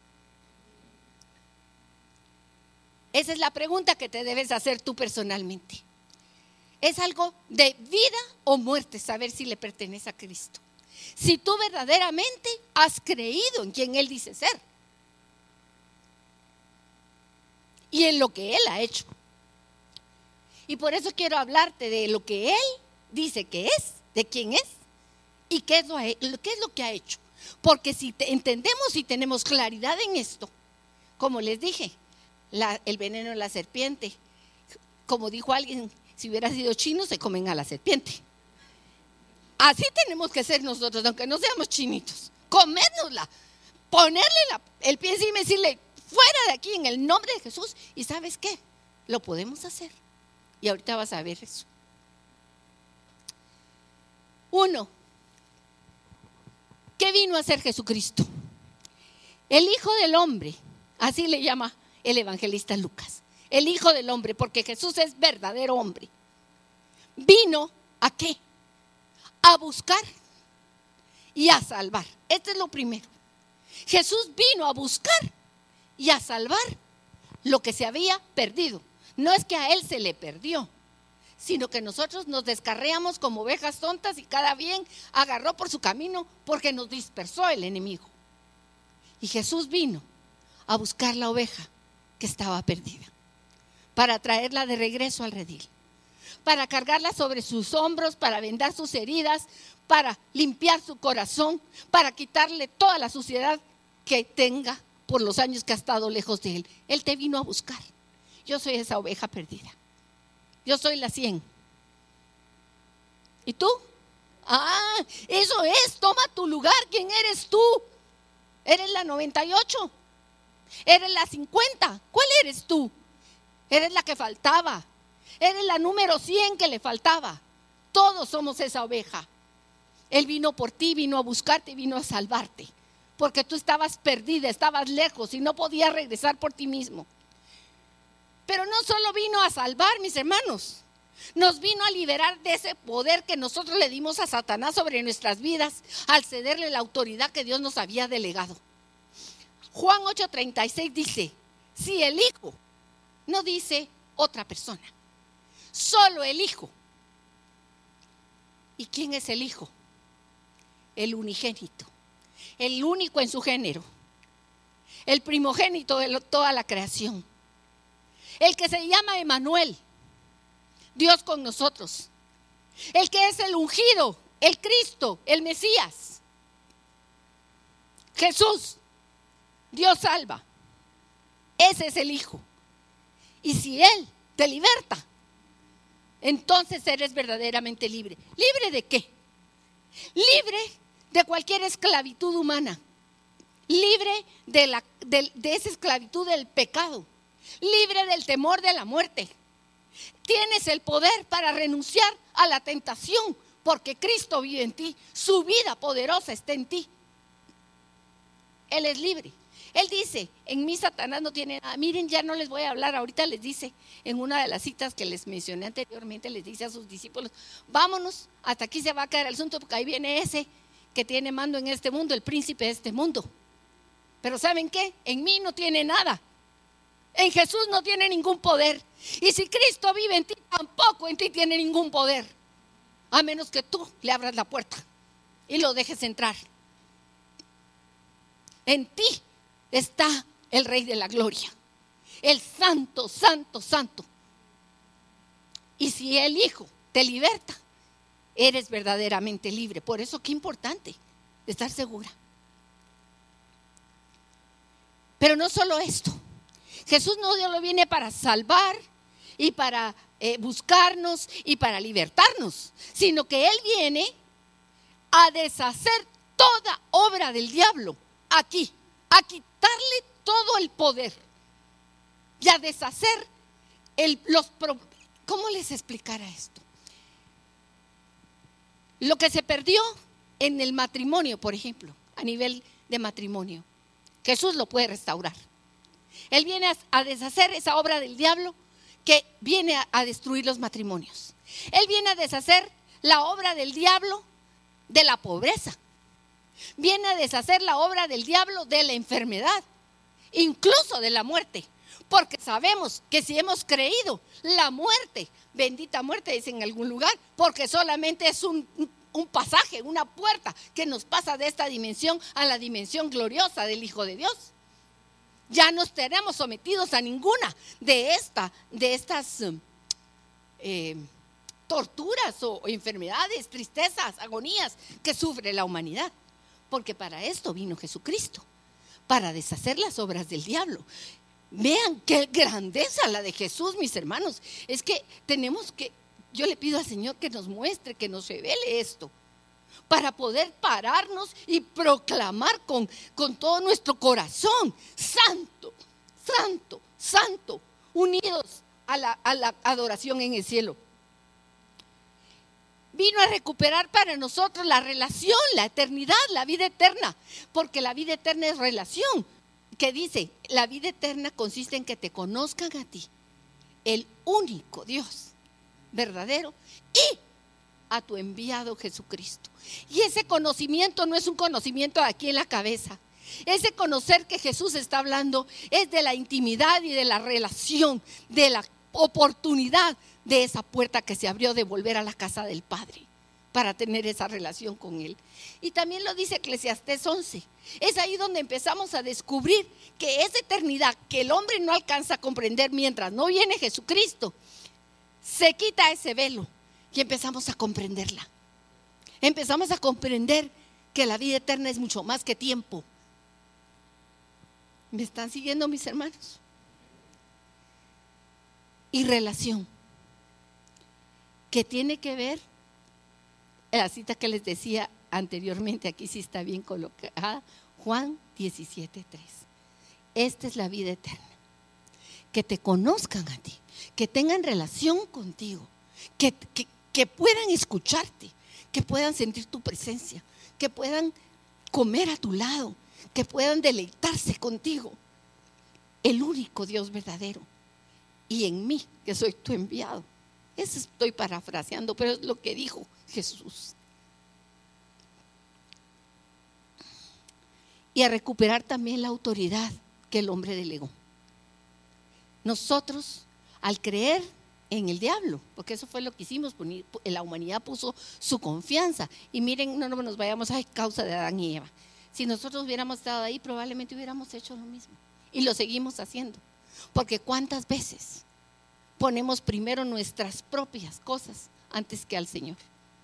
Esa es la pregunta que te debes hacer tú personalmente. Es algo de vida o muerte saber si le pertenece a Cristo. Si tú verdaderamente has creído en quien Él dice ser y en lo que Él ha hecho. Y por eso quiero hablarte de lo que Él dice que es, de quién es y qué es lo que ha hecho. Porque si entendemos y tenemos claridad en esto, como les dije, el veneno de la serpiente, como dijo alguien, si hubiera sido chino se comen a la serpiente. Así tenemos que ser nosotros, aunque no seamos chinitos, comérnosla, ponerle el pie encima y decirle, fuera de aquí en el nombre de Jesús. Y ¿sabes qué? Lo podemos hacer. Y ahorita vas a ver eso. 1. ¿Qué vino a hacer Jesucristo? El Hijo del Hombre, así le llama el evangelista Lucas. El Hijo del Hombre, porque Jesús es verdadero hombre. ¿Vino a qué? A buscar y a salvar. Esto es lo primero. Jesús vino a buscar y a salvar lo que se había perdido. No es que a Él se le perdió, sino que nosotros nos descarriamos como ovejas tontas y cada bien agarró por su camino porque nos dispersó el enemigo. Y Jesús vino a buscar la oveja que estaba perdida, para traerla de regreso al redil, para cargarla sobre sus hombros, para vendar sus heridas, para limpiar su corazón, para quitarle toda la suciedad que tenga por los años que ha estado lejos de Él. Él te vino a buscar. Yo soy esa oveja perdida. Yo soy la 100. ¿Y tú? Eso es, toma tu lugar. ¿Quién eres tú? ¿Eres la 98? ¿Eres la 50? ¿Cuál eres tú? Eres la que faltaba. Eres la número 100 que le faltaba. Todos somos esa oveja. Él vino por ti, vino a buscarte y vino a salvarte. Porque tú estabas perdida, estabas lejos y no podías regresar por ti mismo. Pero no solo vino a salvar, mis hermanos, nos vino a liberar de ese poder que nosotros le dimos a Satanás sobre nuestras vidas al cederle la autoridad que Dios nos había delegado. Juan 8:36 dice, si el Hijo, no dice otra persona, solo el Hijo. ¿Y quién es el Hijo? El unigénito, el único en su género, el primogénito de toda la creación. El que se llama Emmanuel, Dios con nosotros. El que es el ungido, el Cristo, el Mesías. Jesús, Dios salva. Ese es el Hijo. Y si Él te liberta, entonces eres verdaderamente libre. ¿Libre de qué? Libre de cualquier esclavitud humana. Libre de esa esclavitud del pecado. Libre del temor de la muerte. Tienes el poder para renunciar a la tentación porque Cristo vive en ti. Su vida poderosa está en ti. Él es libre. Él dice, en mí Satanás no tiene nada. Miren, ya no les voy a hablar. Ahorita les dice, en una de las citas que les mencioné anteriormente, les dice a sus discípulos, vámonos, hasta aquí se va a caer el asunto porque ahí viene ese que tiene mando en este mundo, el príncipe de este mundo. Pero ¿saben qué? En mí no tiene nada. En Jesús no tiene ningún poder. Y si Cristo vive en ti, tampoco en ti tiene ningún poder. A menos que tú le abras la puerta y lo dejes entrar. En ti está el Rey de la Gloria, el Santo, Santo, Santo. Y si el Hijo te liberta, eres verdaderamente libre. Por eso qué importante estar segura. Pero no solo esto. Jesús no solo viene para salvar y para buscarnos y para libertarnos, sino que Él viene a deshacer toda obra del diablo aquí, a quitarle todo el poder y a deshacer ¿cómo les explicara esto? Lo que se perdió en el matrimonio, por ejemplo, a nivel de matrimonio, Jesús lo puede restaurar. Él viene a deshacer esa obra del diablo que viene a destruir los matrimonios. Él viene a deshacer la obra del diablo de la pobreza. Viene a deshacer la obra del diablo de la enfermedad, incluso de la muerte. Porque sabemos que si hemos creído, la muerte, bendita muerte dice en algún lugar, porque solamente es un pasaje, una puerta que nos pasa de esta dimensión a la dimensión gloriosa del Hijo de Dios. Ya no estaremos sometidos a ninguna de estas torturas o enfermedades, tristezas, agonías que sufre la humanidad. Porque para esto vino Jesucristo, para deshacer las obras del diablo. Vean qué grandeza la de Jesús, mis hermanos. Es que yo le pido al Señor que nos muestre, que nos revele esto, para poder pararnos y proclamar con todo nuestro corazón: santo, santo, santo, unidos a la adoración en el cielo. Vino a recuperar para nosotros la relación, la eternidad, la vida eterna, porque la vida eterna es relación. Que dice, la vida eterna consiste en que te conozcan a ti, el único Dios verdadero, y a tu enviado Jesucristo. Y ese conocimiento no es un conocimiento aquí en la cabeza. Ese conocer que Jesús está hablando es de la intimidad y de la relación, de la oportunidad de esa puerta que se abrió de volver a la casa del Padre para tener esa relación con Él. Y también lo dice Eclesiastés 11. Es ahí donde empezamos a descubrir que esa eternidad que el hombre no alcanza a comprender mientras no viene Jesucristo, se quita ese velo y empezamos a comprenderla. Empezamos a comprender que la vida eterna es mucho más que tiempo. ¿Me están siguiendo, mis hermanos? Y relación, que tiene que ver, la cita que les decía anteriormente, aquí sí está bien colocada, Juan 17:3. Esta es la vida eterna, que te conozcan a ti, que tengan relación contigo, que puedan escucharte, que puedan sentir tu presencia, que puedan comer a tu lado, que puedan deleitarse contigo. El único Dios verdadero, y en mí, que soy tu enviado. Eso estoy parafraseando, pero es lo que dijo Jesús. Y a recuperar también la autoridad que el hombre delegó. Nosotros, al creer en el diablo, porque eso fue lo que hicimos, la humanidad puso su confianza. Y miren, no nos vayamos a causa de Adán y Eva. Si nosotros hubiéramos estado ahí, probablemente hubiéramos hecho lo mismo. Y lo seguimos haciendo. Porque cuántas veces ponemos primero nuestras propias cosas antes que al Señor.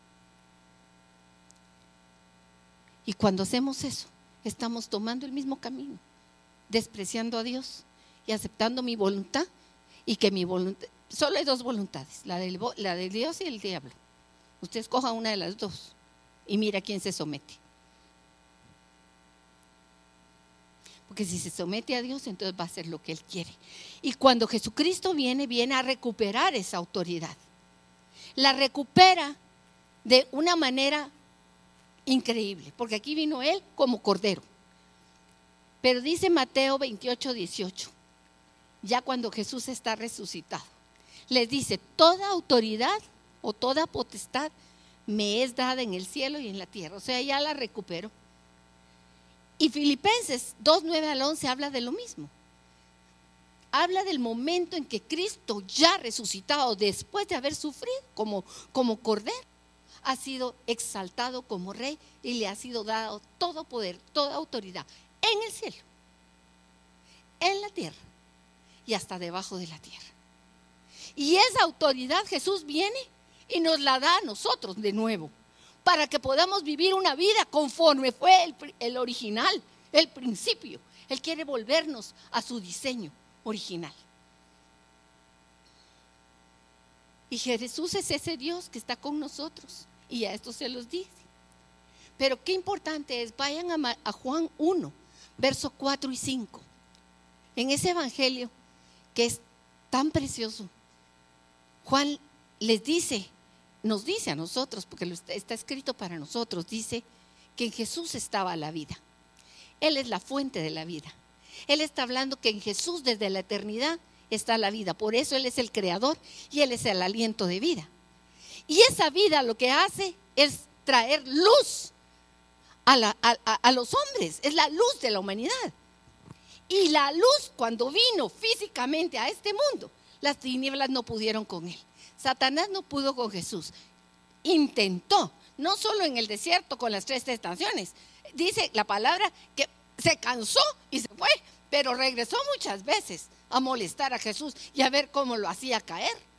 Y cuando hacemos eso, estamos tomando el mismo camino, despreciando a Dios y aceptando mi voluntad, y que mi voluntad, solo hay dos voluntades, la de Dios y el diablo. Usted escoja una de las dos y mira a quién se somete. Porque si se somete a Dios, entonces va a hacer lo que Él quiere. Y cuando Jesucristo viene a recuperar esa autoridad. La recupera de una manera increíble, porque aquí vino Él como cordero. Pero dice Mateo 28:18, ya cuando Jesús está resucitado, les dice: toda autoridad o toda potestad me es dada en el cielo y en la tierra. O sea, ya la recuperó. Y Filipenses 2:9-11 habla de lo mismo. Habla del momento en que Cristo, ya resucitado, después de haber sufrido como cordero, ha sido exaltado como rey y le ha sido dado todo poder, toda autoridad en el cielo, en la tierra y hasta debajo de la tierra. Y esa autoridad Jesús viene y nos la da a nosotros de nuevo, para que podamos vivir una vida conforme fue el original, el principio. Él quiere volvernos a su diseño original. Y Jesús es ese Dios que está con nosotros, y a esto se los dice. Pero qué importante es, vayan a Juan 1, versos 4 y 5. En ese evangelio que es tan precioso, Juan nos dice a nosotros, porque está escrito para nosotros, dice que en Jesús estaba la vida. Él es la fuente de la vida. Él está hablando que en Jesús desde la eternidad está la vida. Por eso Él es el creador y Él es el aliento de vida. Y esa vida lo que hace es traer luz a los hombres. Es la luz de la humanidad. Y la luz, cuando vino físicamente a este mundo, las tinieblas no pudieron con Él. Satanás no pudo con Jesús. Intentó, no solo en el desierto con las 3 tentaciones. Dice la palabra que se cansó y se fue, pero regresó muchas veces a molestar a Jesús y a ver cómo lo hacía caer.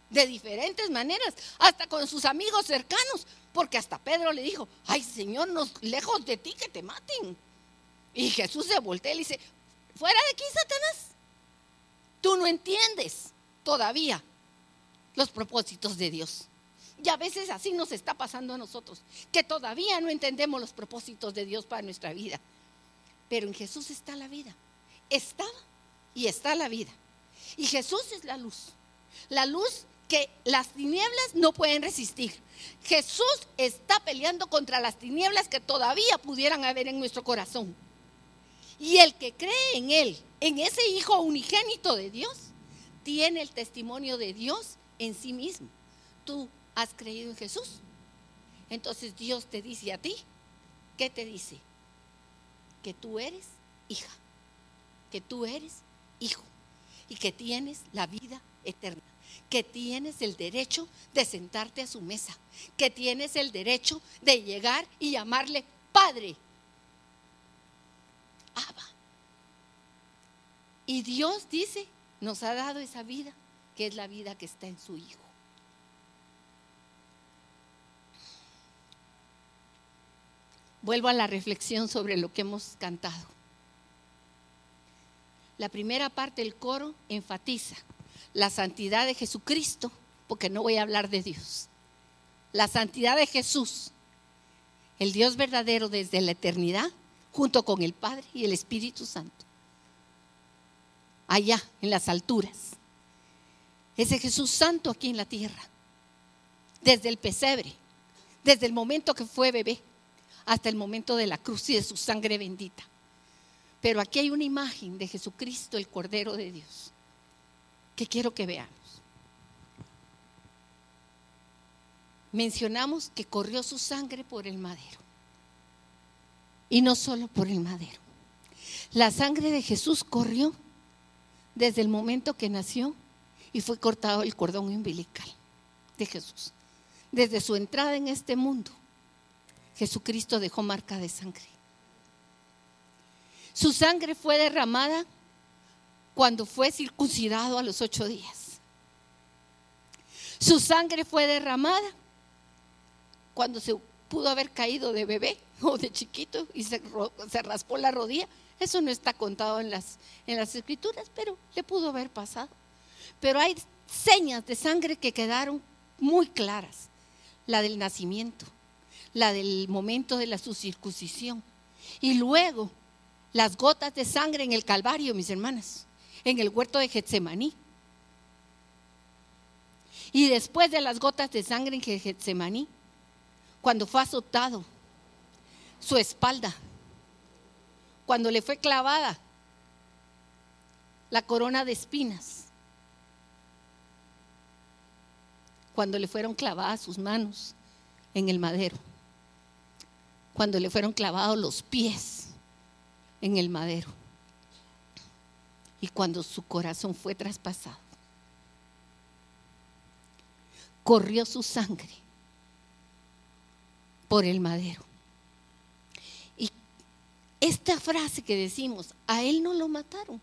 de diferentes maneras, hasta con sus amigos cercanos, porque hasta Pedro le dijo: ay, Señor, lejos de ti que te maten. Y Jesús se voltea y le dice: fuera de aquí, Satanás, tú no entiendes todavía los propósitos de Dios. Y a veces así nos está pasando a nosotros, que todavía no entendemos los propósitos de Dios para nuestra vida. Pero en Jesús está la vida. Estaba y está la vida. Y Jesús es la luz que las tinieblas no pueden resistir. Jesús está peleando contra las tinieblas que todavía pudieran haber en nuestro corazón. Y el que cree en Él, en ese Hijo unigénito de Dios, tiene el testimonio de Dios en sí mismo. Tú has creído en Jesús. Entonces Dios te dice a ti, ¿qué te dice? Que tú eres hija, que tú eres hijo y que tienes la vida eterna, que tienes el derecho de sentarte a su mesa, que tienes el derecho de llegar y llamarle Padre. Abba. Y Dios dice, nos ha dado esa vida, que es la vida que está en su Hijo. Vuelvo a la reflexión sobre lo que hemos cantado. La primera parte del coro enfatiza la santidad de Jesucristo, porque no voy a hablar de Dios. La santidad de Jesús, el Dios verdadero desde la eternidad, junto con el Padre y el Espíritu Santo. Allá, en las alturas. Ese Jesús santo aquí en la tierra. Desde el pesebre, desde el momento que fue bebé, hasta el momento de la cruz y de su sangre bendita. Pero aquí hay una imagen de Jesucristo, el Cordero de Dios, que quiero que veamos. Mencionamos que corrió su sangre por el madero. Y no solo por el madero. La sangre de Jesús corrió desde el momento que nació y fue cortado el cordón umbilical de Jesús. Desde su entrada en este mundo, Jesucristo dejó marca de sangre. Su sangre fue derramada cuando fue circuncidado a los 8 días. Su sangre fue derramada cuando se pudo haber caído de bebé o de chiquito y se raspó la rodilla. Eso no está contado en las escrituras, pero le pudo haber pasado. Pero hay señas de sangre que quedaron muy claras. La del nacimiento, la del momento de la su circuncisión. Y luego las gotas de sangre en el Calvario, mis hermanas, en el huerto de Getsemaní. Y después de las gotas de sangre en Getsemaní, cuando fue azotado, su espalda, cuando le fue clavada la corona de espinas, cuando le fueron clavadas sus manos en el madero, cuando le fueron clavados los pies en el madero y cuando su corazón fue traspasado, corrió su sangre por el madero. Y esta frase que decimos, a él no lo mataron,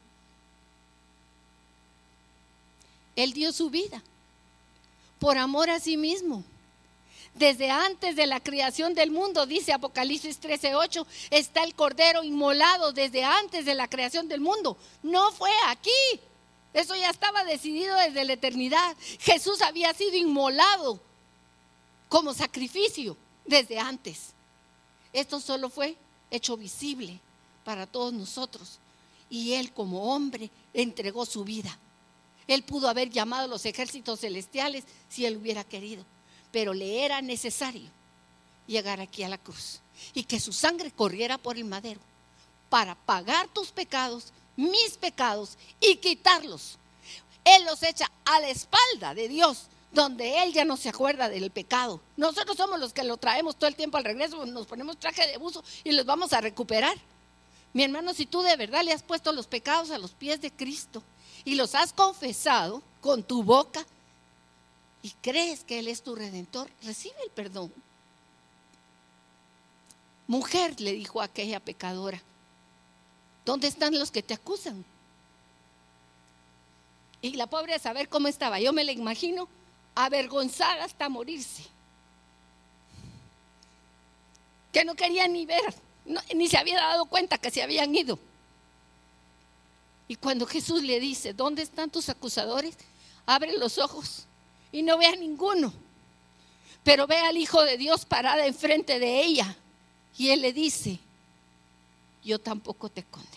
él dio su vida por amor a sí mismo. Desde antes de la creación del mundo, dice Apocalipsis 13:8, está el Cordero inmolado desde antes de la creación del mundo. No fue aquí, eso ya estaba decidido desde la eternidad. Jesús había sido inmolado como sacrificio desde antes. Esto solo fue hecho visible para todos nosotros. Y Él como hombre entregó su vida. Él pudo haber llamado a los ejércitos celestiales si Él hubiera querido, pero le era necesario llegar aquí a la cruz y que su sangre corriera por el madero para pagar tus pecados, mis pecados y quitarlos. Él los echa a la espalda de Dios, donde Él ya no se acuerda del pecado. Nosotros somos los que lo traemos todo el tiempo al regreso, nos ponemos traje de buzo y los vamos a recuperar. Mi hermano, si tú de verdad le has puesto los pecados a los pies de Cristo y los has confesado con tu boca y crees que Él es tu redentor, recibe el perdón. Mujer, le dijo a aquella pecadora, ¿dónde están los que te acusan? Y la pobre a saber cómo estaba, yo me la imagino avergonzada hasta morirse, que no quería ni ver, ni se había dado cuenta que se habían ido. Y cuando Jesús le dice: ¿dónde están tus acusadores? Abre los ojos y no ve a ninguno, pero ve al Hijo de Dios parada enfrente de ella, y Él le dice: yo tampoco te condeno.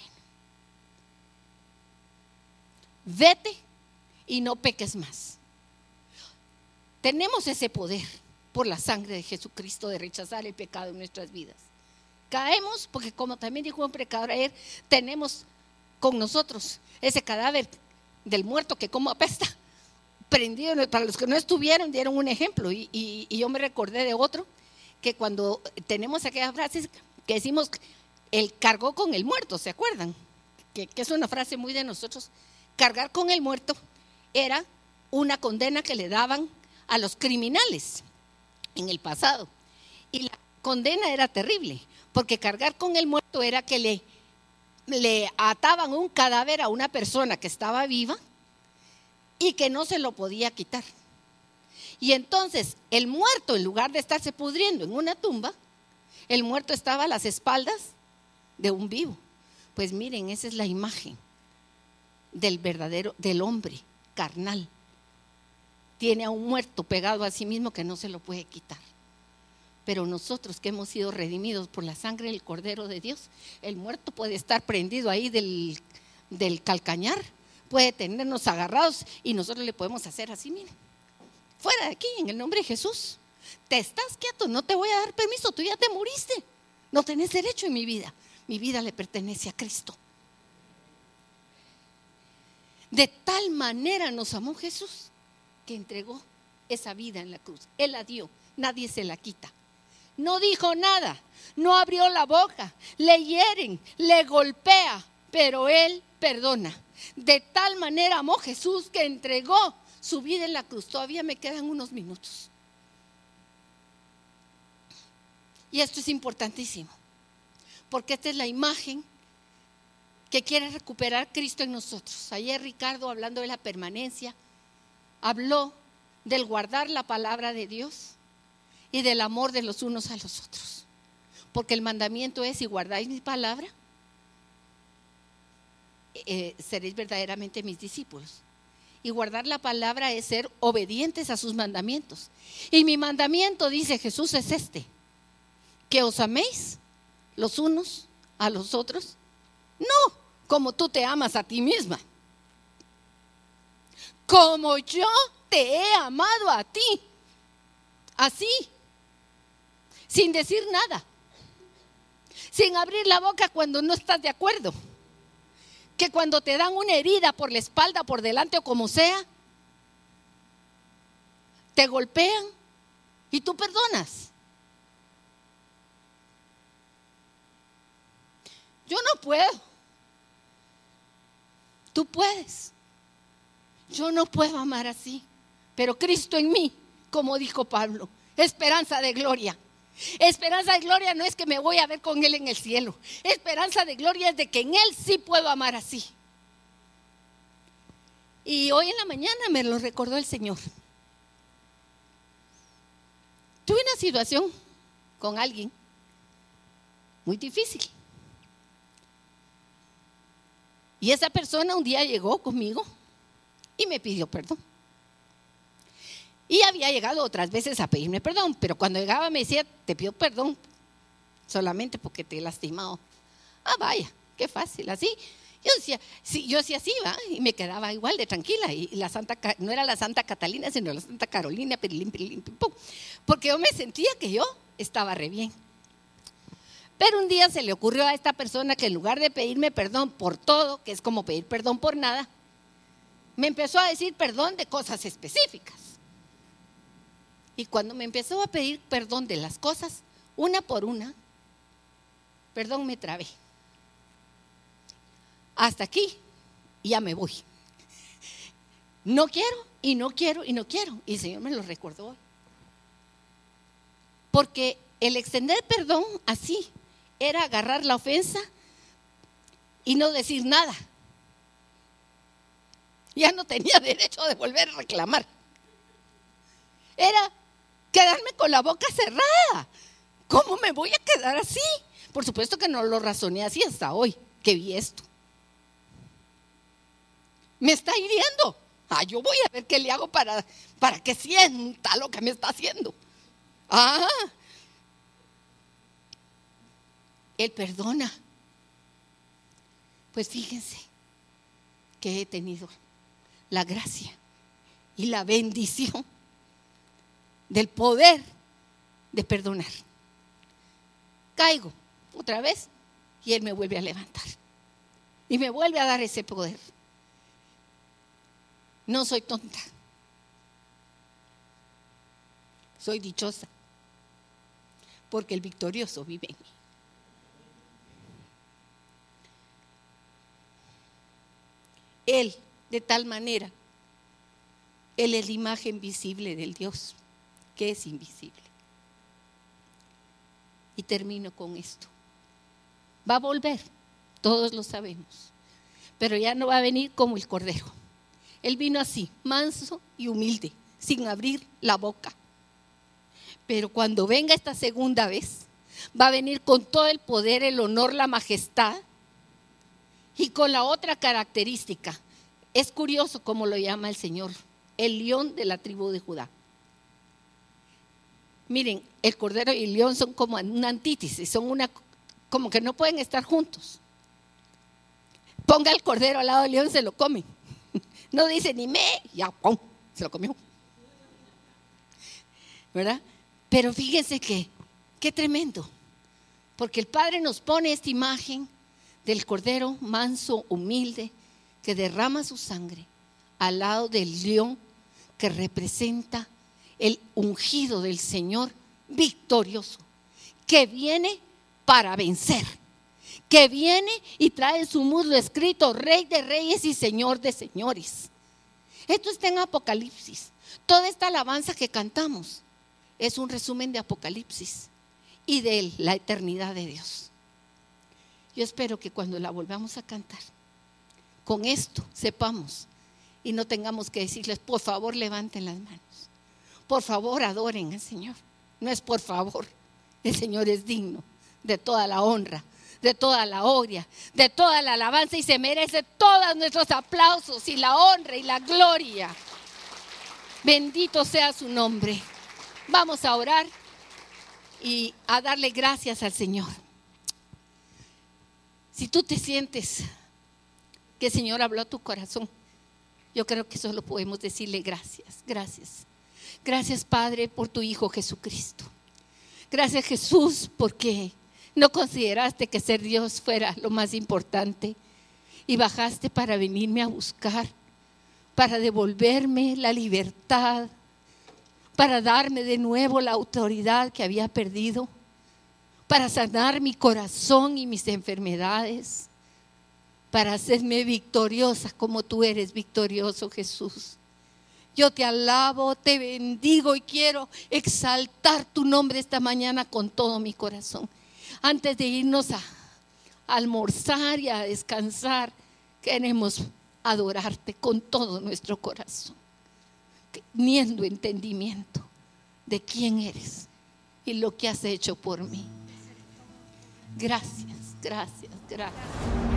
Vete y no peques más. Tenemos ese poder por la sangre de Jesucristo de rechazar el pecado en nuestras vidas. Caemos porque, como también dijo un predicador ayer, tenemos con nosotros ese cadáver del muerto que como apesta, prendido. Para los que no estuvieron, dieron un ejemplo, y yo me recordé de otro, que cuando tenemos aquellas frases que decimos: Él cargó con el muerto, ¿se acuerdan? Que es una frase muy de nosotros. Cargar con el muerto era una condena que le daban a los criminales en el pasado, y la condena era terrible, porque cargar con el muerto era que le ataban un cadáver a una persona que estaba viva y que no se lo podía quitar. Y entonces el muerto, en lugar de estarse pudriendo en una tumba, el muerto estaba a las espaldas de un vivo. Pues miren, esa es la imagen del verdadero, del hombre carnal. Tiene a un muerto pegado a sí mismo que no se lo puede quitar. Pero nosotros, que hemos sido redimidos por la sangre del Cordero de Dios, el muerto puede estar prendido ahí del calcañar, puede tenernos agarrados, y nosotros le podemos hacer así: miren, fuera de aquí, en el nombre de Jesús. Te estás quieto, no te voy a dar permiso, tú ya te moriste, no tenés derecho en mi vida. Mi vida le pertenece a Cristo. De tal manera nos amó Jesús que entregó esa vida en la cruz. Él la dio, nadie se la quita. No dijo nada, no abrió la boca, le hieren, le golpea, pero Él perdona. De tal manera amó Jesús que entregó su vida en la cruz. Todavía me quedan unos minutos. Y esto es importantísimo, porque esta es la imagen que quiere recuperar Cristo en nosotros. Ayer Ricardo, hablando de la permanencia, habló del guardar la palabra de Dios y del amor de los unos a los otros. Porque el mandamiento es: si guardáis mi palabra, seréis verdaderamente mis discípulos. Y guardar la palabra es ser obedientes a sus mandamientos. Y mi mandamiento, dice Jesús, es este: que os améis los unos a los otros, no como tú te amas a ti misma, como yo te he amado a ti, así, sin decir nada, sin abrir la boca cuando no estás de acuerdo, que cuando te dan una herida por la espalda, por delante o como sea, te golpean y tú perdonas. Yo no puedo. Tú puedes. Yo no puedo amar así, pero Cristo en mí, como dijo Pablo, esperanza de gloria. Esperanza de gloria no es que me voy a ver con Él en el cielo. Esperanza de gloria es de que en Él sí puedo amar así. Y hoy en la mañana me lo recordó el Señor. Tuve una situación con alguien muy difícil. Y esa persona un día llegó conmigo y me pidió perdón. Y había llegado otras veces a pedirme perdón, pero cuando llegaba me decía: te pido perdón solamente porque te he lastimado. Ah, vaya, qué fácil, así. Yo decía sí, ¿va? Y me quedaba igual de tranquila. Y la no era la Santa Catalina, sino la Santa Carolina, porque yo me sentía que yo estaba re bien. Pero un día se le ocurrió a esta persona que en lugar de pedirme perdón por todo, que es como pedir perdón por nada, me empezó a decir perdón de cosas específicas. Y cuando me empezó a pedir perdón de las cosas, una por una, perdón, me trabé. Hasta aquí, ya me voy. No quiero, y no quiero, y no quiero. Y el Señor me lo recordó hoy. Porque el extender perdón así era agarrar la ofensa y no decir nada. Ya no tenía derecho de volver a reclamar. era quedarme con la boca cerrada. ¿Cómo me voy a quedar así? Por supuesto que no lo razoné así hasta hoy que vi esto. Me está hiriendo. Yo voy a ver qué le hago para que sienta lo que me está haciendo. Él perdona. Pues fíjense que he tenido la gracia y la bendición del poder de perdonar. Caigo otra vez y Él me vuelve a levantar y me vuelve a dar ese poder. No soy tonta, soy dichosa, porque el victorioso vive en mí. Él, de tal manera, Él es la imagen visible del Dios, que es invisible. Y termino con esto. Va a volver, todos lo sabemos, pero ya no va a venir como el Cordero. Él vino así, manso y humilde, sin abrir la boca. Pero cuando venga esta segunda vez, va a venir con todo el poder, el honor, la majestad y con la otra característica. Es curioso cómo lo llama el Señor, el león de la tribu de Judá. Miren, el cordero y el león son como una antítesis, son como que no pueden estar juntos. Ponga el cordero al lado del león, se lo come. No dice ni ya, ¡pum!, se lo comió. ¿Verdad? Pero fíjense qué tremendo. Porque el Padre nos pone esta imagen del cordero manso, humilde, que derrama su sangre al lado del león que representa el ungido del Señor victorioso, que viene para vencer, que viene y trae en su muslo escrito Rey de Reyes y Señor de Señores. Esto está en Apocalipsis. Toda esta alabanza que cantamos es un resumen de Apocalipsis y de la eternidad de Dios. Yo espero que cuando la volvamos a cantar, con esto sepamos y no tengamos que decirles, por favor levanten las manos, por favor adoren al Señor. No es por favor, el Señor es digno de toda la honra, de toda la gloria, de toda la alabanza, y se merece todos nuestros aplausos y la honra y la gloria. Bendito sea su nombre. Vamos a orar y a darle gracias al Señor. Si tú te sientes que el Señor habló a tu corazón, yo creo que solo podemos decirle gracias, gracias. Gracias, Padre, por tu Hijo Jesucristo. Gracias, Jesús, porque no consideraste que ser Dios fuera lo más importante y bajaste para venirme a buscar, para devolverme la libertad, para darme de nuevo la autoridad que había perdido, para sanar mi corazón y mis enfermedades, para hacerme victoriosa como tú eres victorioso, Jesús. Yo te alabo, te bendigo y quiero exaltar tu nombre esta mañana con todo mi corazón. Antes de irnos a almorzar y a descansar, queremos adorarte con todo nuestro corazón, teniendo entendimiento de quién eres y lo que has hecho por mí. Gracias, gracias, gracias.